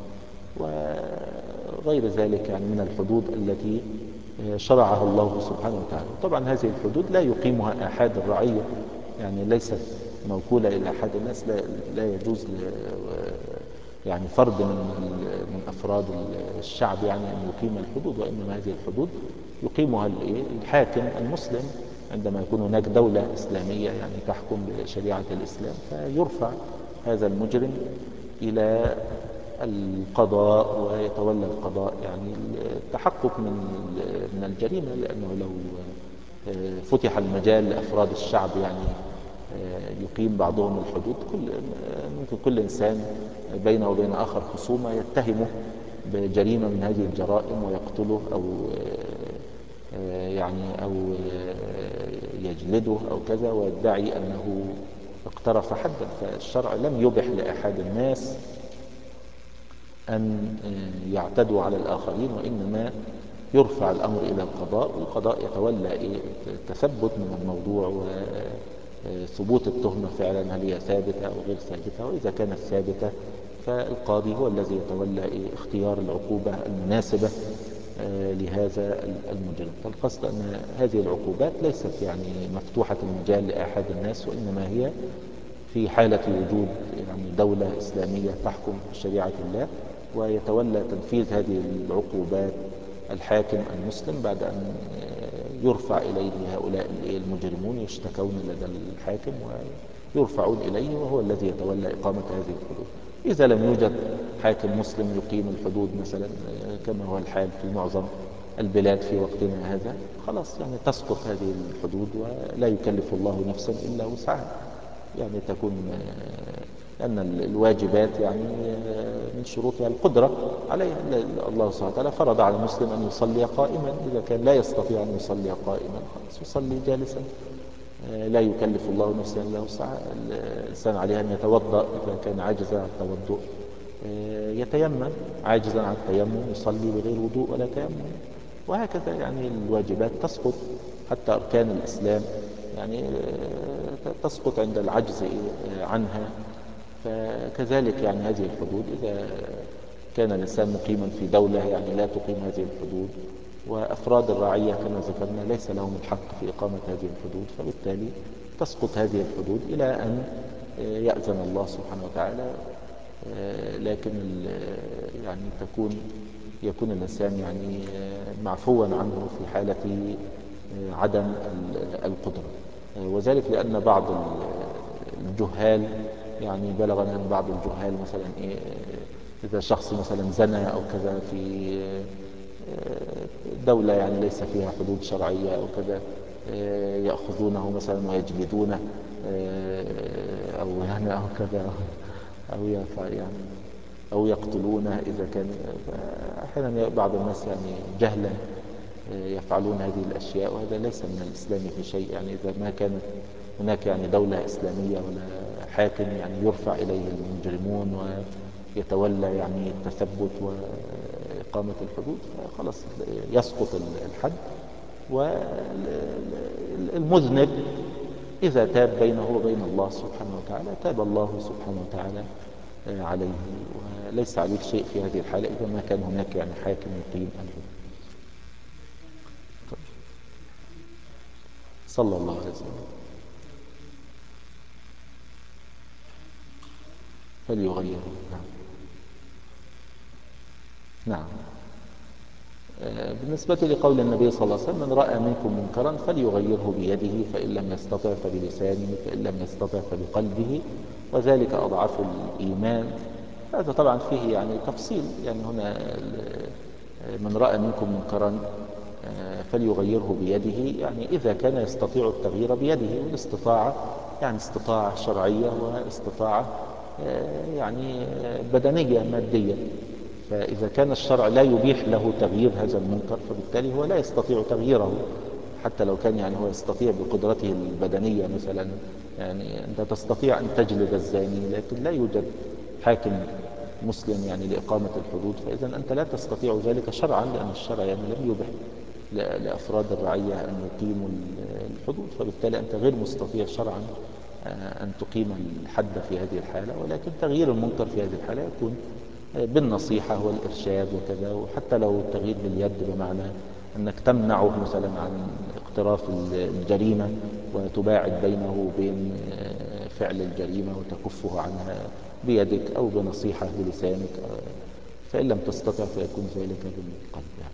وغير ذلك يعني من الحدود التي شرعها الله سبحانه وتعالى. طبعا هذه الحدود لا يقيمها آحاد الرعية، يعني ليست موكولة إلى أحد الناس، لا يجوز يعني فرد من أفراد الشعب يعني أن يقيم الحدود، وإنما هذه الحدود يقيمها الحاكم المسلم عندما يكون هناك دولة إسلامية يعني تحكم بشريعة الإسلام، فيرفع هذا المجرم إلى القضاء ويتولى القضاء يعني التحقق من الجريمة، لأنه لو فتح المجال لأفراد الشعب يعني يقيم بعضهم الحدود، ممكن كل إنسان بينه وبين آخر خصومة يتهمه بجريمة من هذه الجرائم ويقتله أو يجلده أو كذا، ويدعي أنه اقترف حدا. فالشرع لم يبح لأحد الناس أن يعتدوا على الآخرين، وإنما يرفع الأمر إلى القضاء، والقضاء يتولى التثبت من الموضوع وثبوت التهمة فعلا هل هي ثابتة أو غير ثابتة، وإذا كانت ثابتة فالقاضي هو الذي يتولى اختيار العقوبة المناسبة لهذا المجرم. فالقصد أن هذه العقوبات ليست يعني مفتوحة المجال لأحد الناس، وإنما هي في حالة وجود يعني دولة إسلامية تحكم بشريعة الله، ويتولى تنفيذ هذه العقوبات الحاكم المسلم بعد أن يرفع إليه هؤلاء المجرمون، يشتكون لدى الحاكم ويرفعون إليه، وهو الذي يتولى إقامة هذه الحدود. إذا لم يوجد حاكم مسلم يقيم الحدود مثلا كما هو الحال في معظم البلاد في وقتنا هذا، خلاص يعني تسقط هذه الحدود ولا يكلف الله نفسا إلا وسعها، يعني تكون لأن الواجبات يعني من شروطها القدرة عليها. الله سبحانه وتعالى فرض على المسلم أن يصلي قائما، إذا كان لا يستطيع أن يصلي قائما خلاص يصلي جالسا، لا يكلف الله نفسا إلا وسعها. الإنسان عليه أن يتوضأ إذا كان عاجزا عن التوضؤ، يتيمم، عاجزا عن التيمم يصلي بغير وضوء ولا تيمم، وهكذا يعني الواجبات تسقط، حتى أركان الإسلام يعني تسقط عند العجز عنها. فكذلك يعني هذه الحدود إذا كان الإنسان مقيما في دولة يعني لا تقيم هذه الحدود، وأفراد الرعية كما ذكرنا ليس لهم الحق في إقامة هذه الحدود، فبالتالي تسقط هذه الحدود إلى أن يأذن الله سبحانه وتعالى. لكن يعني يكون الإنسان يعني معفوا عنه في حالة عدم القدرة، وذلك لأن بعض الجهال يعني بلغنا أن بعض الجهال مثلا إذا شخص مثلا زنى أو كذا في دولة يعني ليس فيها حدود شرعية أو كذا، يأخذونه مثلا ويجلدونه أو يعني أو كذا، أو يعني أو يقتلونه إذا كان. أحيانا بعض الناس يعني جهلا يفعلون هذه الأشياء، وهذا ليس من الإسلام في شيء. يعني إذا ما كانت هناك يعني دولة إسلامية ولا حاكم يعني يرفع إليه المجرمون ويتولى يعني التثبت وإقامة الحدود، فخلاص يسقط الحد، والمذنب إذا تاب بينه وبين الله سبحانه وتعالى تاب الله سبحانه وتعالى عليه، وليس عليك شيء في هذه الحالة إذا ما كان هناك يعني حاكم يقيم الحدود. صلى الله عليه وسلم. فليغيره. نعم. نعم. بالنسبة لقول النبي صلى الله عليه وسلم: من رأى منكم منكرا فليغيره بيده، فإن لم يستطع فبلسانه، فإن لم يستطع فبقلبه، وذلك أضعف الإيمان. هذا طبعا فيه يعني تفصيل، يعني هنا من رأى منكم منكرا فليغيره بيده، يعني إذا كان يستطيع التغيير بيده، والاستطاعة يعني استطاعة شرعية واستطاعة يعني بدنية مادية. فإذا كان الشرع لا يبيح له تغيير هذا المنكر فبالتالي هو لا يستطيع تغييره، حتى لو كان يعني هو يستطيع بقدرته البدنية مثلا. يعني أنت تستطيع أن تجلد الزاني، لكن لا يوجد حاكم مسلم يعني لإقامة الحدود، فإذا أنت لا تستطيع ذلك شرعا، لأن الشرع يعني لم يبح لأفراد الرعية أن يقيموا الحدود، فبالتالي أنت غير مستطيع شرعا أن تقيم الحد في هذه الحالة، ولكن تغيير المنكر في هذه الحالة يكون بالنصيحة والإرشاد وكذا. وحتى لو تغيير باليد بمعنى أنك تمنعه مثلا عن اقتراف الجريمة وتباعد بينه وبين فعل الجريمة وتكفه عنها بيدك أو بنصيحة بلسانك، فإن لم تستطع فيكون ذلك بالقلب يعني.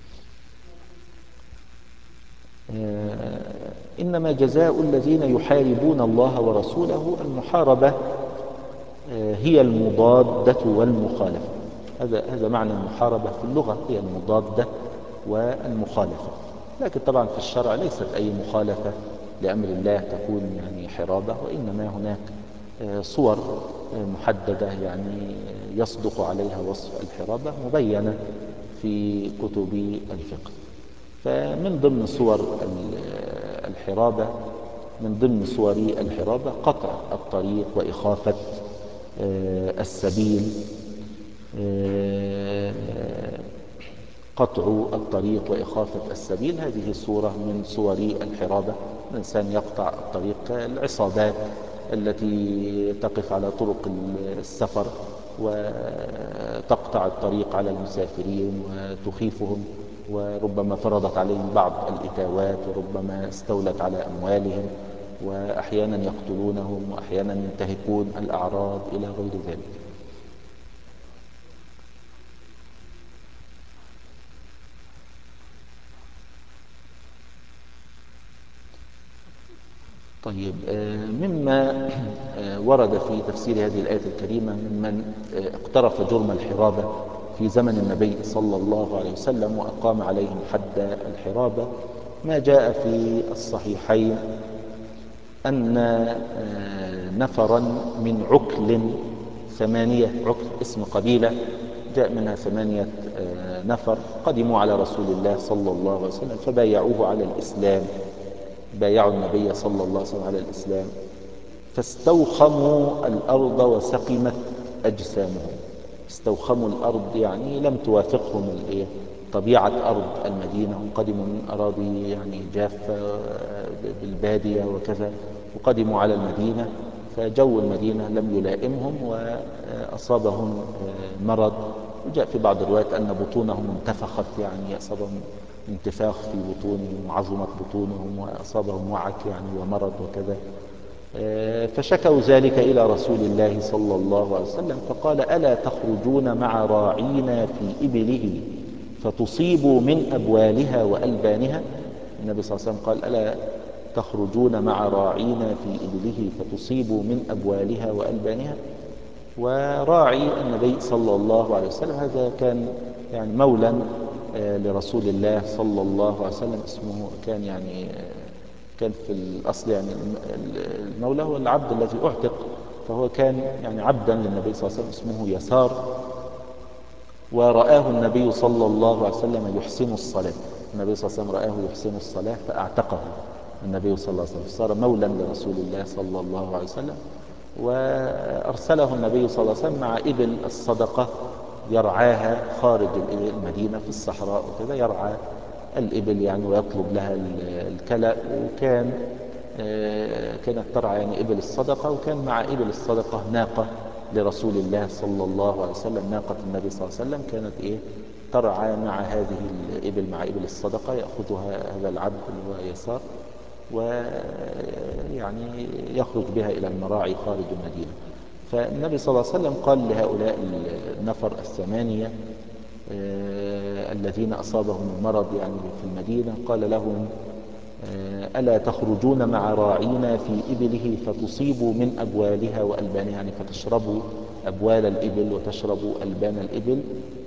إنما جزاء الذين يحاربون الله ورسوله المحاربة هي المضادة والمخالفة. هذا معنى المحاربة في اللغة، هي المضادة والمخالفة. لكن طبعا في الشرع ليست أي مخالفة لأمر الله تكون يعني حرابة، وإنما هناك صور محددة يعني يصدق عليها وصف الحرابة مبينة في كتب الفقه. فمن ضمن صور الحرابة، من ضمن صور الحرابة قطع الطريق وإخافة السبيل. قطع الطريق وإخافة السبيل هذه صورة من صور الحرابة. الإنسان يقطع الطريق كالعصابات التي تقف على طرق السفر وتقطع الطريق على المسافرين وتخيفهم، وربما فرضت عليهم بعض الإتاوات، وربما استولت على أموالهم، وأحيانا يقتلونهم، وأحيانا ينتهكون الأعراض إلى غير ذلك. طيب، مما ورد في تفسير هذه الآية الكريمة ممن اقترف جرم الحرابة في زمن النبي صلى الله عليه وسلم وأقام عليهم حد الحرابة ما جاء في الصحيحين أن نفرا من عكل، 8 عكل اسم قبيلة جاء منها 8 نفر، قدموا على رسول الله صلى الله عليه وسلم فبايعوه على الإسلام، بايعوا النبي صلى الله عليه وسلم على الإسلام، فاستوخموا الأرض وسقمت أجسامهم. استوخموا الأرض يعني لم توافقهم طبيعة أرض المدينة، هم قدموا من أراضي يعني جافة بالبادية وكذا، وقدموا على المدينة، فجو المدينة لم يلائمهم وأصابهم مرض. وجاء في بعض الروايات أن بطونهم انتفخت، يعني أصابهم انتفاخ في بطونهم وعظمت بطونهم وأصابهم وعك يعني ومرض وكذا. فشكوا ذلك إلى رسول الله صلى الله عليه وسلم فقال: ألا تخرجون مع راعينا في إبله فتصيبوا من أبوالها وألبانها؟ النبي صلى الله عليه وسلم قال: ألا تخرجون مع راعينا في إبله فتصيبوا من أبوالها وألبانها. وراعي النبي صلى الله عليه وسلم هذا كان يعني مولا لرسول الله صلى الله عليه وسلم، اسمه كان يعني كان في الأصل يعني المولى هو العبد الذي أعتق، فهو كان يعني عبدا للنبي صلى الله عليه وسلم اسمه يسار. ورآه النبي صلى الله عليه وسلم يحسن الصلاة، النبي صلى الله عليه وسلم رآه يحسن الصلاة فأعتقه النبي صلى الله عليه وسلم، صار مولا لرسول الله صلى الله عليه وسلم. وأرسله النبي صلى الله عليه وسلم مع إبل الصدقة يرعاها خارج المدينة في الصحراء وكذا، يرعى الإبل يعني ويطلب لها الكلأ. وكان كانت ترعى يعني إبل الصدقة، وكان مع إبل الصدقة ناقة لرسول الله صلى الله عليه وسلم، ناقة النبي صلى الله عليه وسلم كانت ترعى مع هذه الإبل، مع إبل الصدقة يأخذها هذا العبد اللي هو يسار ويعني يخرج بها إلى المراعي خارج المدينة. فالنبي صلى الله عليه وسلم قال لهؤلاء النفر 8 الذين أصابهم المرض يعني في المدينة، قال لهم: ألا تخرجون مع راعينا في إبله فتصيبوا من أبوالها وألبانها، يعني فتشربوا أبوال الإبل وتشربوا ألبان الإبل،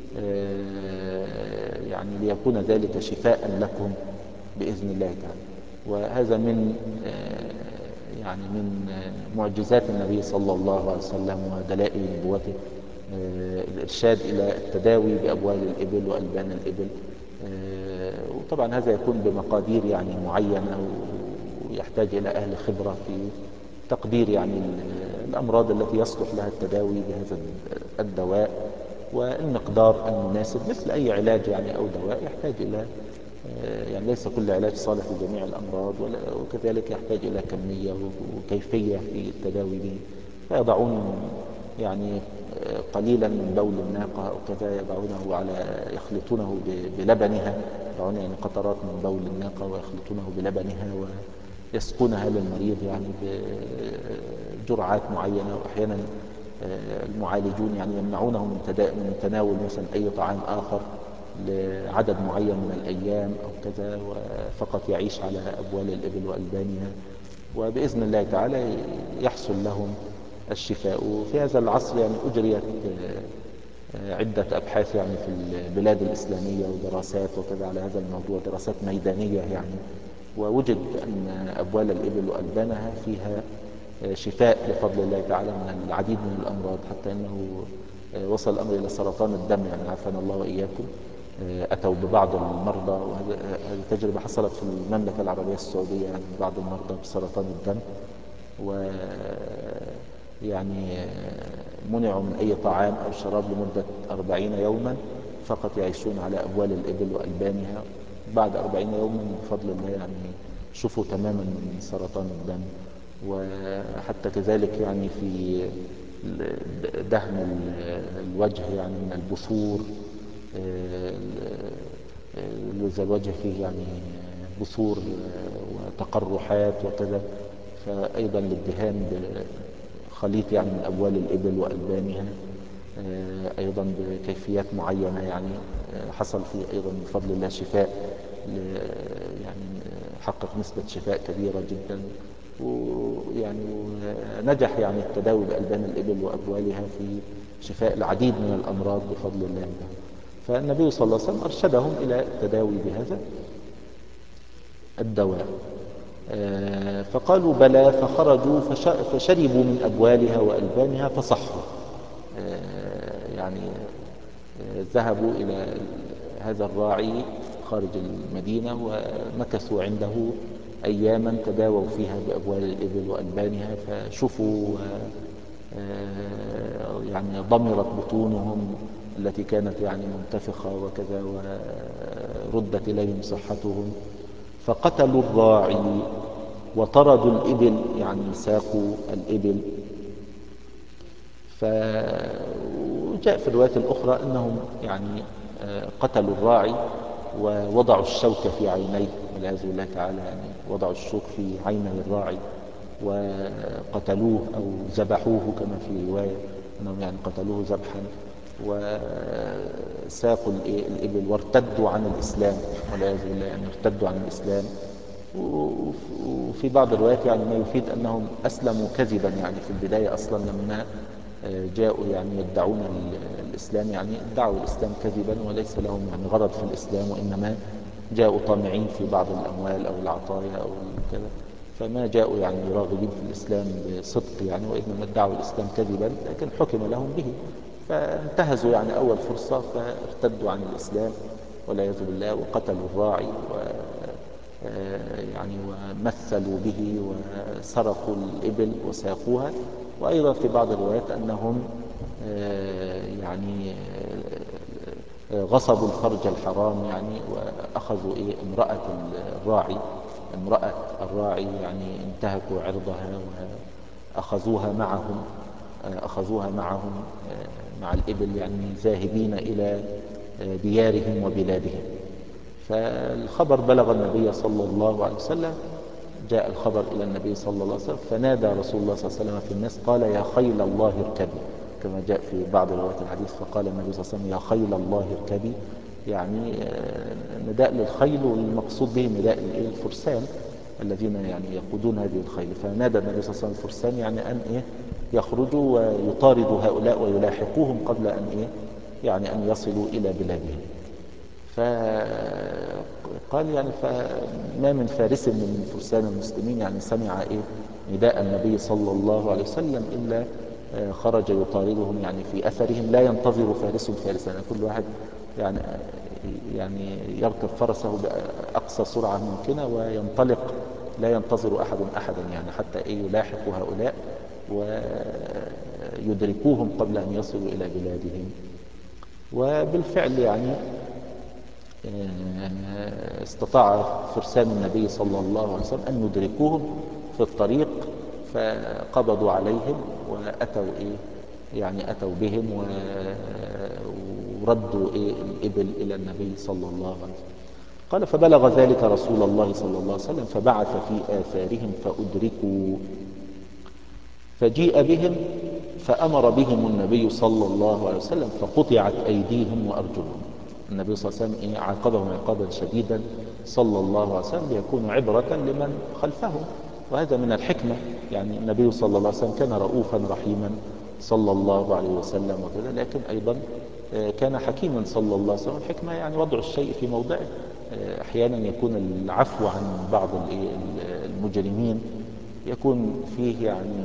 يعني ليكون ذلك شفاء لكم بإذن الله تعالى. وهذا من يعني من معجزات النبي صلى الله عليه وسلم ودلائل نبوته، الإرشاد إلى التداوي بأبوال الإبل وألبان الإبل. وطبعا هذا يكون بمقادير يعني معينة، ويحتاج إلى أهل خبرة في تقدير يعني الأمراض التي يصلح لها التداوي بهذا الدواء، والمقدار المناسب مثل أي علاج يعني أو دواء يحتاج إلى يعني ليس كل علاج صالح لجميع الأمراض، وكذلك يحتاج إلى كمية وكيفية في التداوي به. فيضعون يعني قليلا من بول الناقة أو كذا، يضعونه على يخلطونه بلبنها، يضعون يعني قطرات من بول الناقة ويخلطونه بلبنها ويسقونها للمريض يعني بجرعات معينة. وأحيانا المعالجون يعني يمنعونه من تناول مثلا أي طعام آخر لعدد معين من الأيام أو كذا، وفقط يعيش على أبوال الإبل وألبانها، وبإذن الله تعالى يحصل لهم الشفاء. وفي هذا العصر يعني أجريت عدة أبحاث يعني في البلاد الإسلامية ودراسات وكذا على هذا الموضوع، دراسات ميدانية يعني، ووجد أن أبوال الإبل وألبانها فيها شفاء بفضل الله تعالى من العديد من الأمراض، حتى أنه وصل الأمر إلى سرطان الدم، يعني عافانا الله وإياكم. أتوا ببعض المرضى، وهذه تجربة حصلت في المملكة العربية السعودية، يعني بعض المرضى بسرطان الدم، ويعني منعوا من أي طعام أو شراب لمدة 40 يوما، فقط يعيشون على أبوال الإبل وألبانها. بعد 40 يوما بفضل الله يعني شفوا تماما من سرطان الدم. وحتى كذلك يعني في دهن الوجه يعني من البثور، إذا الوجه فيه يعني بثور وتقرحات وكذا، فأيضا الادهان بخليط يعني من أبوال الإبل وألبانها أيضا بكيفيات معينة، يعني حصل فيه أيضا بفضل الله شفاء، يعني حقق نسبة شفاء كبيرة جدا. ويعني نجح يعني التداوي بألبان الإبل وأبوالها في شفاء العديد من الأمراض بفضل الله. فالنبي صلى الله عليه وسلم أرشدهم إلى التداوي بهذا الدواء. فقالوا بلى، فخرجوا فشربوا من أبوالها وألبانها فصحوا. يعني ذهبوا إلى هذا الراعي خارج المدينة ومكثوا عنده أياما تداووا فيها بأبوال الإبل وألبانها، فشفوا يعني ضمرت بطونهم التي كانت يعني منتفخة وكذا، وردت إليهم صحتهم. فقتلوا الراعي وطردوا الإبل، يعني ساقوا الإبل. وجاء في الرواية الأخرى أنهم يعني قتلوا الراعي ووضعوا الشوك في عينيه والعياذ بالله تعالى، يعني وضعوا الشوك في عيني الراعي وقتلوه أو ذبحوه كما في رواية أنهم يعني قتلوه ذبحا، وساقوا الإبل وارتدوا عن الإسلام والعياذ بالله، يعني ارتدوا عن الإسلام. وفي بعض الروايات يعني ما يفيد أنهم أسلموا كذبا، يعني في البداية أصلا لما جاءوا يعني يدعون الإسلام، يعني ادعوا الإسلام كذبا وليس لهم يعني غرض في الإسلام، وإنما جاءوا طامعين في بعض الأموال أو العطايا أو كذا، فما جاءوا يعني راغبين في الإسلام بصدق يعني، وإنما ادعوا الإسلام كذبا، لكن حكم لهم به، فانتهزوا يعني أول فرصة فارتدوا عن الإسلام والعياذ بالله، وقتلوا الراعي يعني ومثلوا به وسرقوا الإبل وساقوها. وأيضا في بعض الروايات أنهم يعني غصبوا الفرج الحرام يعني، وأخذوا امرأة الراعي، امرأة الراعي يعني انتهكوا عرضها وأخذوها معهم، أخذوها معهم مع الإبل، يعني ذاهبين إلى ديارهم وبلادهم. فالخبر بلغ النبي صلى الله عليه وسلم، جاء الخبر إلى النبي صلى الله عليه وسلم، فنادى رسول الله صلى الله عليه وسلم في الناس قال يا خيل الله اركبي، كما جاء في بعض روايات الحديث، فقال النبي صلى الله عليه وسلم يا خيل الله اركبي، يعني نداء للخيل، والمقصود به نداء الفرسان الذين يعني يقودون هذه الخيل. فنادى النبي صلى الله عليه وسلم الفرسان يعني أن يخرجوا ويطاردوا هؤلاء ويلاحقوهم قبل أن يعني أن يصلوا إلى بلادهم. فقال يعني فما من فارس من فرسان المسلمين يعني سمع نداء النبي صلى الله عليه وسلم إلا خرج يطاردهم يعني في أثرهم، لا ينتظر فارس فارسا، يعني كل واحد يعني يركب فرسه بأقصى سرعة ممكنة وينطلق، لا ينتظر أحد أحدا، يعني حتى يلاحق هؤلاء ويدركوهم قبل أن يصلوا إلى بلادهم. وبالفعل يعني استطاع فرسان النبي صلى الله عليه وسلم أن يدركوهم في الطريق، فقبضوا عليهم وأتوا يعني أتوا بهم وردوا الإبل إلى النبي صلى الله عليه وسلم. قال فبلغ ذلك رسول الله صلى الله عليه وسلم فبعث في آثارهم فأدركوا، فجيء بهم فأمر بهم النبي صلى الله عليه وسلم فقطعت أيديهم وأرجلهم. النبي صلى الله عليه وسلم عاقبهم عقابا شديدا صلى الله عليه وسلم ليكونوا عبرة لمن خلفهم، وهذا من الحكمة. يعني النبي صلى الله عليه وسلم كان رؤوفا رحيما صلى الله عليه وسلم وكذا، لكن أيضا كان حكيما صلى الله عليه وسلم. الحكمة يعني وضع الشيء في موضعه. أحيانا يكون العفو عن بعض المجرمين يكون فيه يعني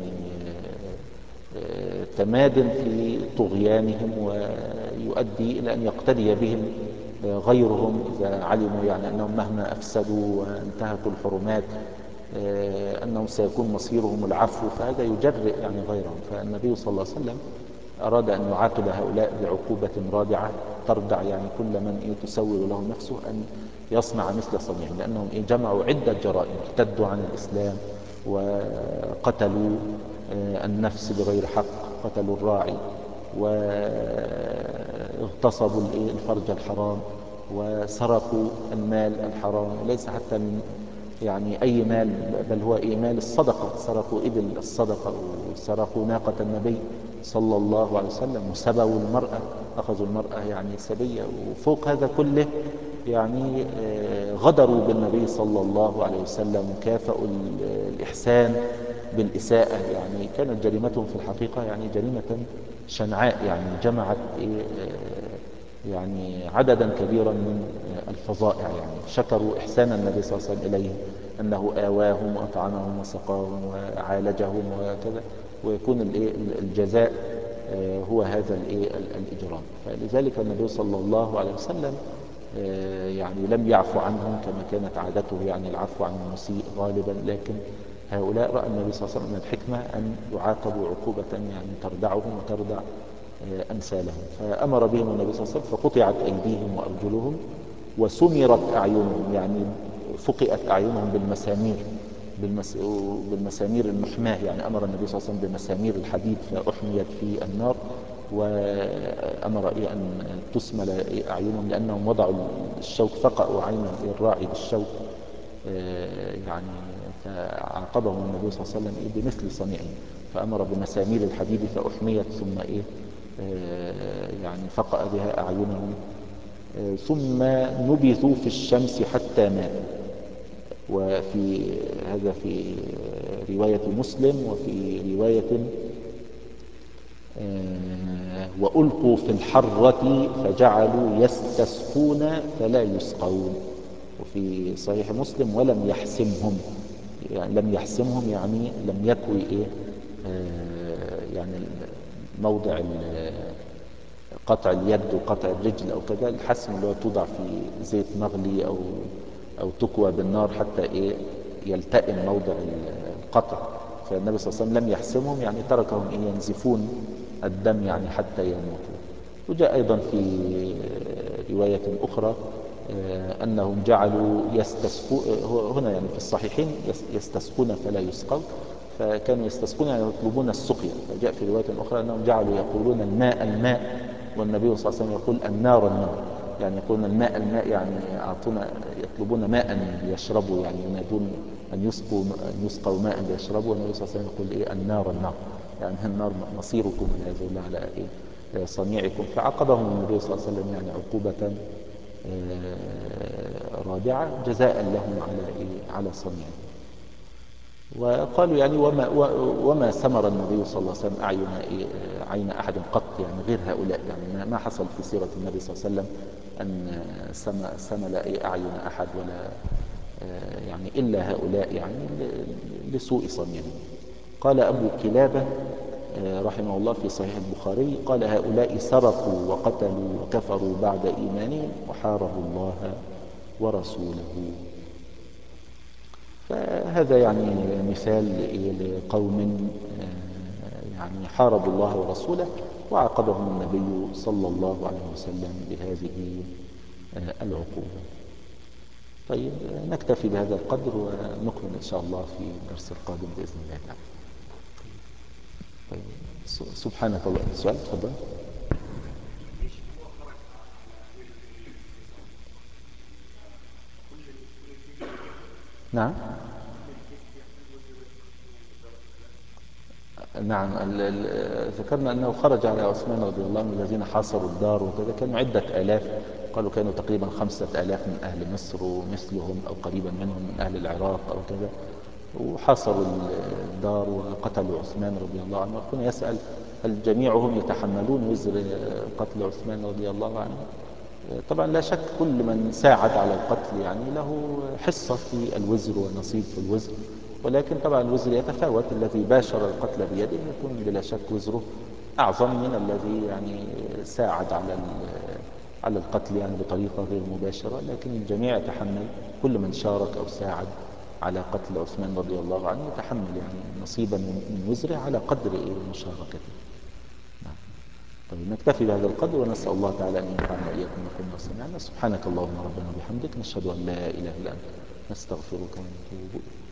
تماد في طغيانهم، ويؤدي إلى أن يقتدي بهم غيرهم إذا علموا يعني أنهم مهما أفسدوا وانتهكوا الحرمات أنهم سيكون مصيرهم العفو، فهذا يجرئ يعني غيرهم. فالنبي صلى الله عليه وسلم أراد أن يعاقب هؤلاء بعقوبة رادعة تردع يعني كل من تسول له نفسه أن يصنع مثل صنيعهم، لأنهم جمعوا عدة جرائم: ارتدوا عن الإسلام، وقتلوا النفس بغير حق، قتلوا الراعي، واغتصبوا الفرج الحرام، وسرقوا المال الحرام، ليس حتى من يعني أي مال، بل هو مال الصدقة. سرقوا إبل الصدقة، وسرقوا ناقة النبي صلى الله عليه وسلم، وسبوا المرأة، أخذوا المرأة يعني سبية. وفوق هذا كله يعني غدروا بالنبي صلى الله عليه وسلم، وكافأوا الإحسان بالإساءة. يعني كانت جريمتهم في الحقيقة يعني جريمة شنعاء، يعني جمعت يعني عددا كبيرا من الفظائع. يعني شكروا إحسان النبي صلى الله عليه وسلم إليهم، أنه آواهم وأطعمهم وسقاهم وعالجهم وكذا، ويكون الجزاء هو هذا الإجرام. فلذلك النبي صلى الله عليه وسلم يعني لم يعفو عنهم كما كانت عادته، يعني العفو عن المسيء غالبا، لكن هؤلاء رأى النبي صلى الله عليه وسلم من الحكمة أن يعاقبوا عقوبة يعني تردعهم وتردع أمثالهم. فأمر بهم النبي صلى الله عليه وسلم فقطعت أيديهم وأرجلهم وسمرت أعينهم، يعني فقئت أعينهم بالمسامير، بالمسامير المحماة. يعني أمر النبي صلى الله عليه وسلم بمسامير الحديد فأحميت في النار، وأمر أن تسمل أعينهم لأنهم وضعوا الشوك، فقأوا عين الراعي بالشوك يعني. فعاقبهم النبي صلى الله عليه وسلم بمثل صنيعه، فأمر بمسامير الحديد فأحميت ثم يعني فقأ بها أعينهم، ثم نبذوا في الشمس حتى ماتوا. وفي هذا في رواية مسلم، وفي رواية وألقوا في الحرة فجعلوا يستسقون فلا يسقون. وفي صحيح مسلم ولم يحسمهم، يعني لم يحسمهم يعني لم يكوي يعني موضع قطع اليد وقطع الرجل أو كذا. الحسم اللي هو توضع في زيت مغلي أو تكوى بالنار حتى يلتئم موضع القطع. فالنبي صلى الله عليه وسلم لم يحسمهم، يعني تركهم ينزفون الدم يعني حتى يموتوا. وجاء أيضا في رواية أخرى أنهم جعلوا يستسقون، هنا يعني في الصحيحين يستسقون فلا يسقون، فكانوا يستسقون يعني يطلبون السقيا. فجاء في رواية أخرى أنهم جعلوا يقولون الماء الماء، والنبي صلى الله عليه وسلم يقول النار النار. يعني يقولون الماء الماء، يعني أعطونا، يطلبون ماء ليشربوا، يعني ينادون أن يسقوا ماء ليشربوا، والنبي صلى الله عليه وسلم يقول النار النار، يعني النار مصيركم والعياذ بالله على صنيعكم. فعاقبهم النبي صلى الله عليه وسلم يعني عقوبة رادعة جزاء لهم على صنيعهم. وقالوا يعني وما سمر النبي صلى الله عليه وسلم عين أحد قط، يعني غير هؤلاء. يعني ما حصل في سيرة النبي صلى الله عليه وسلم أن سمل أعين أحد، ولا يعني إلا هؤلاء يعني لسوء صنيعهم. قال أبو كلابة رحمه الله في صحيح البخاري قال هؤلاء سرقوا وقتلوا وكفروا بعد إيمانهم وحاربوا الله ورسوله. فهذا يعني مثال لقوم يعني حاربوا الله ورسوله، وعاقبهم النبي صلى الله عليه وسلم بهذه العقوبة. طيب نكتفي بهذا القدر ونكمل إن شاء الله في الدرس القادم بإذن الله تعالى. طيب سبحانك الله. سؤال تفضل. نعم. نعم ذكرنا أنه خرج على عثمان رضي الله عنه الذين حاصروا الدار وكذا، كانوا عدة آلاف، قالوا كانوا تقريبا 5000 من أهل مصر ومثلهم أو قريبا منهم من أهل العراق أو كذا، وحاصروا الدار وقتلوا عثمان رضي الله عنه. وكنا يسأل هل جميعهم يتحملون وزر قتل عثمان رضي الله عنه؟ طبعا لا شك كل من ساعد على القتل يعني له حصة في الوزر ونصيب في الوزر، ولكن طبعا الوزر يتفاوت. الذي باشر القتل بيده يكون بلا شك وزره أعظم من الذي يعني ساعد على القتل يعني بطريقة غير مباشرة، لكن الجميع يتحمل. كل من شارك أو ساعد على قتل عثمان رضي الله عنه يتحمل يعني نصيبا من وزره على قدر مشاركته. نعم. طيب نكتفي بهذا القدر ونسأل الله تعالى أن ينفعنا وإياكم ما قلنا وسمعنا. سبحانك اللهم ربنا وبحمدك، نشهد أن لا إله إلا أنت، نستغفرك ونتوب إليك.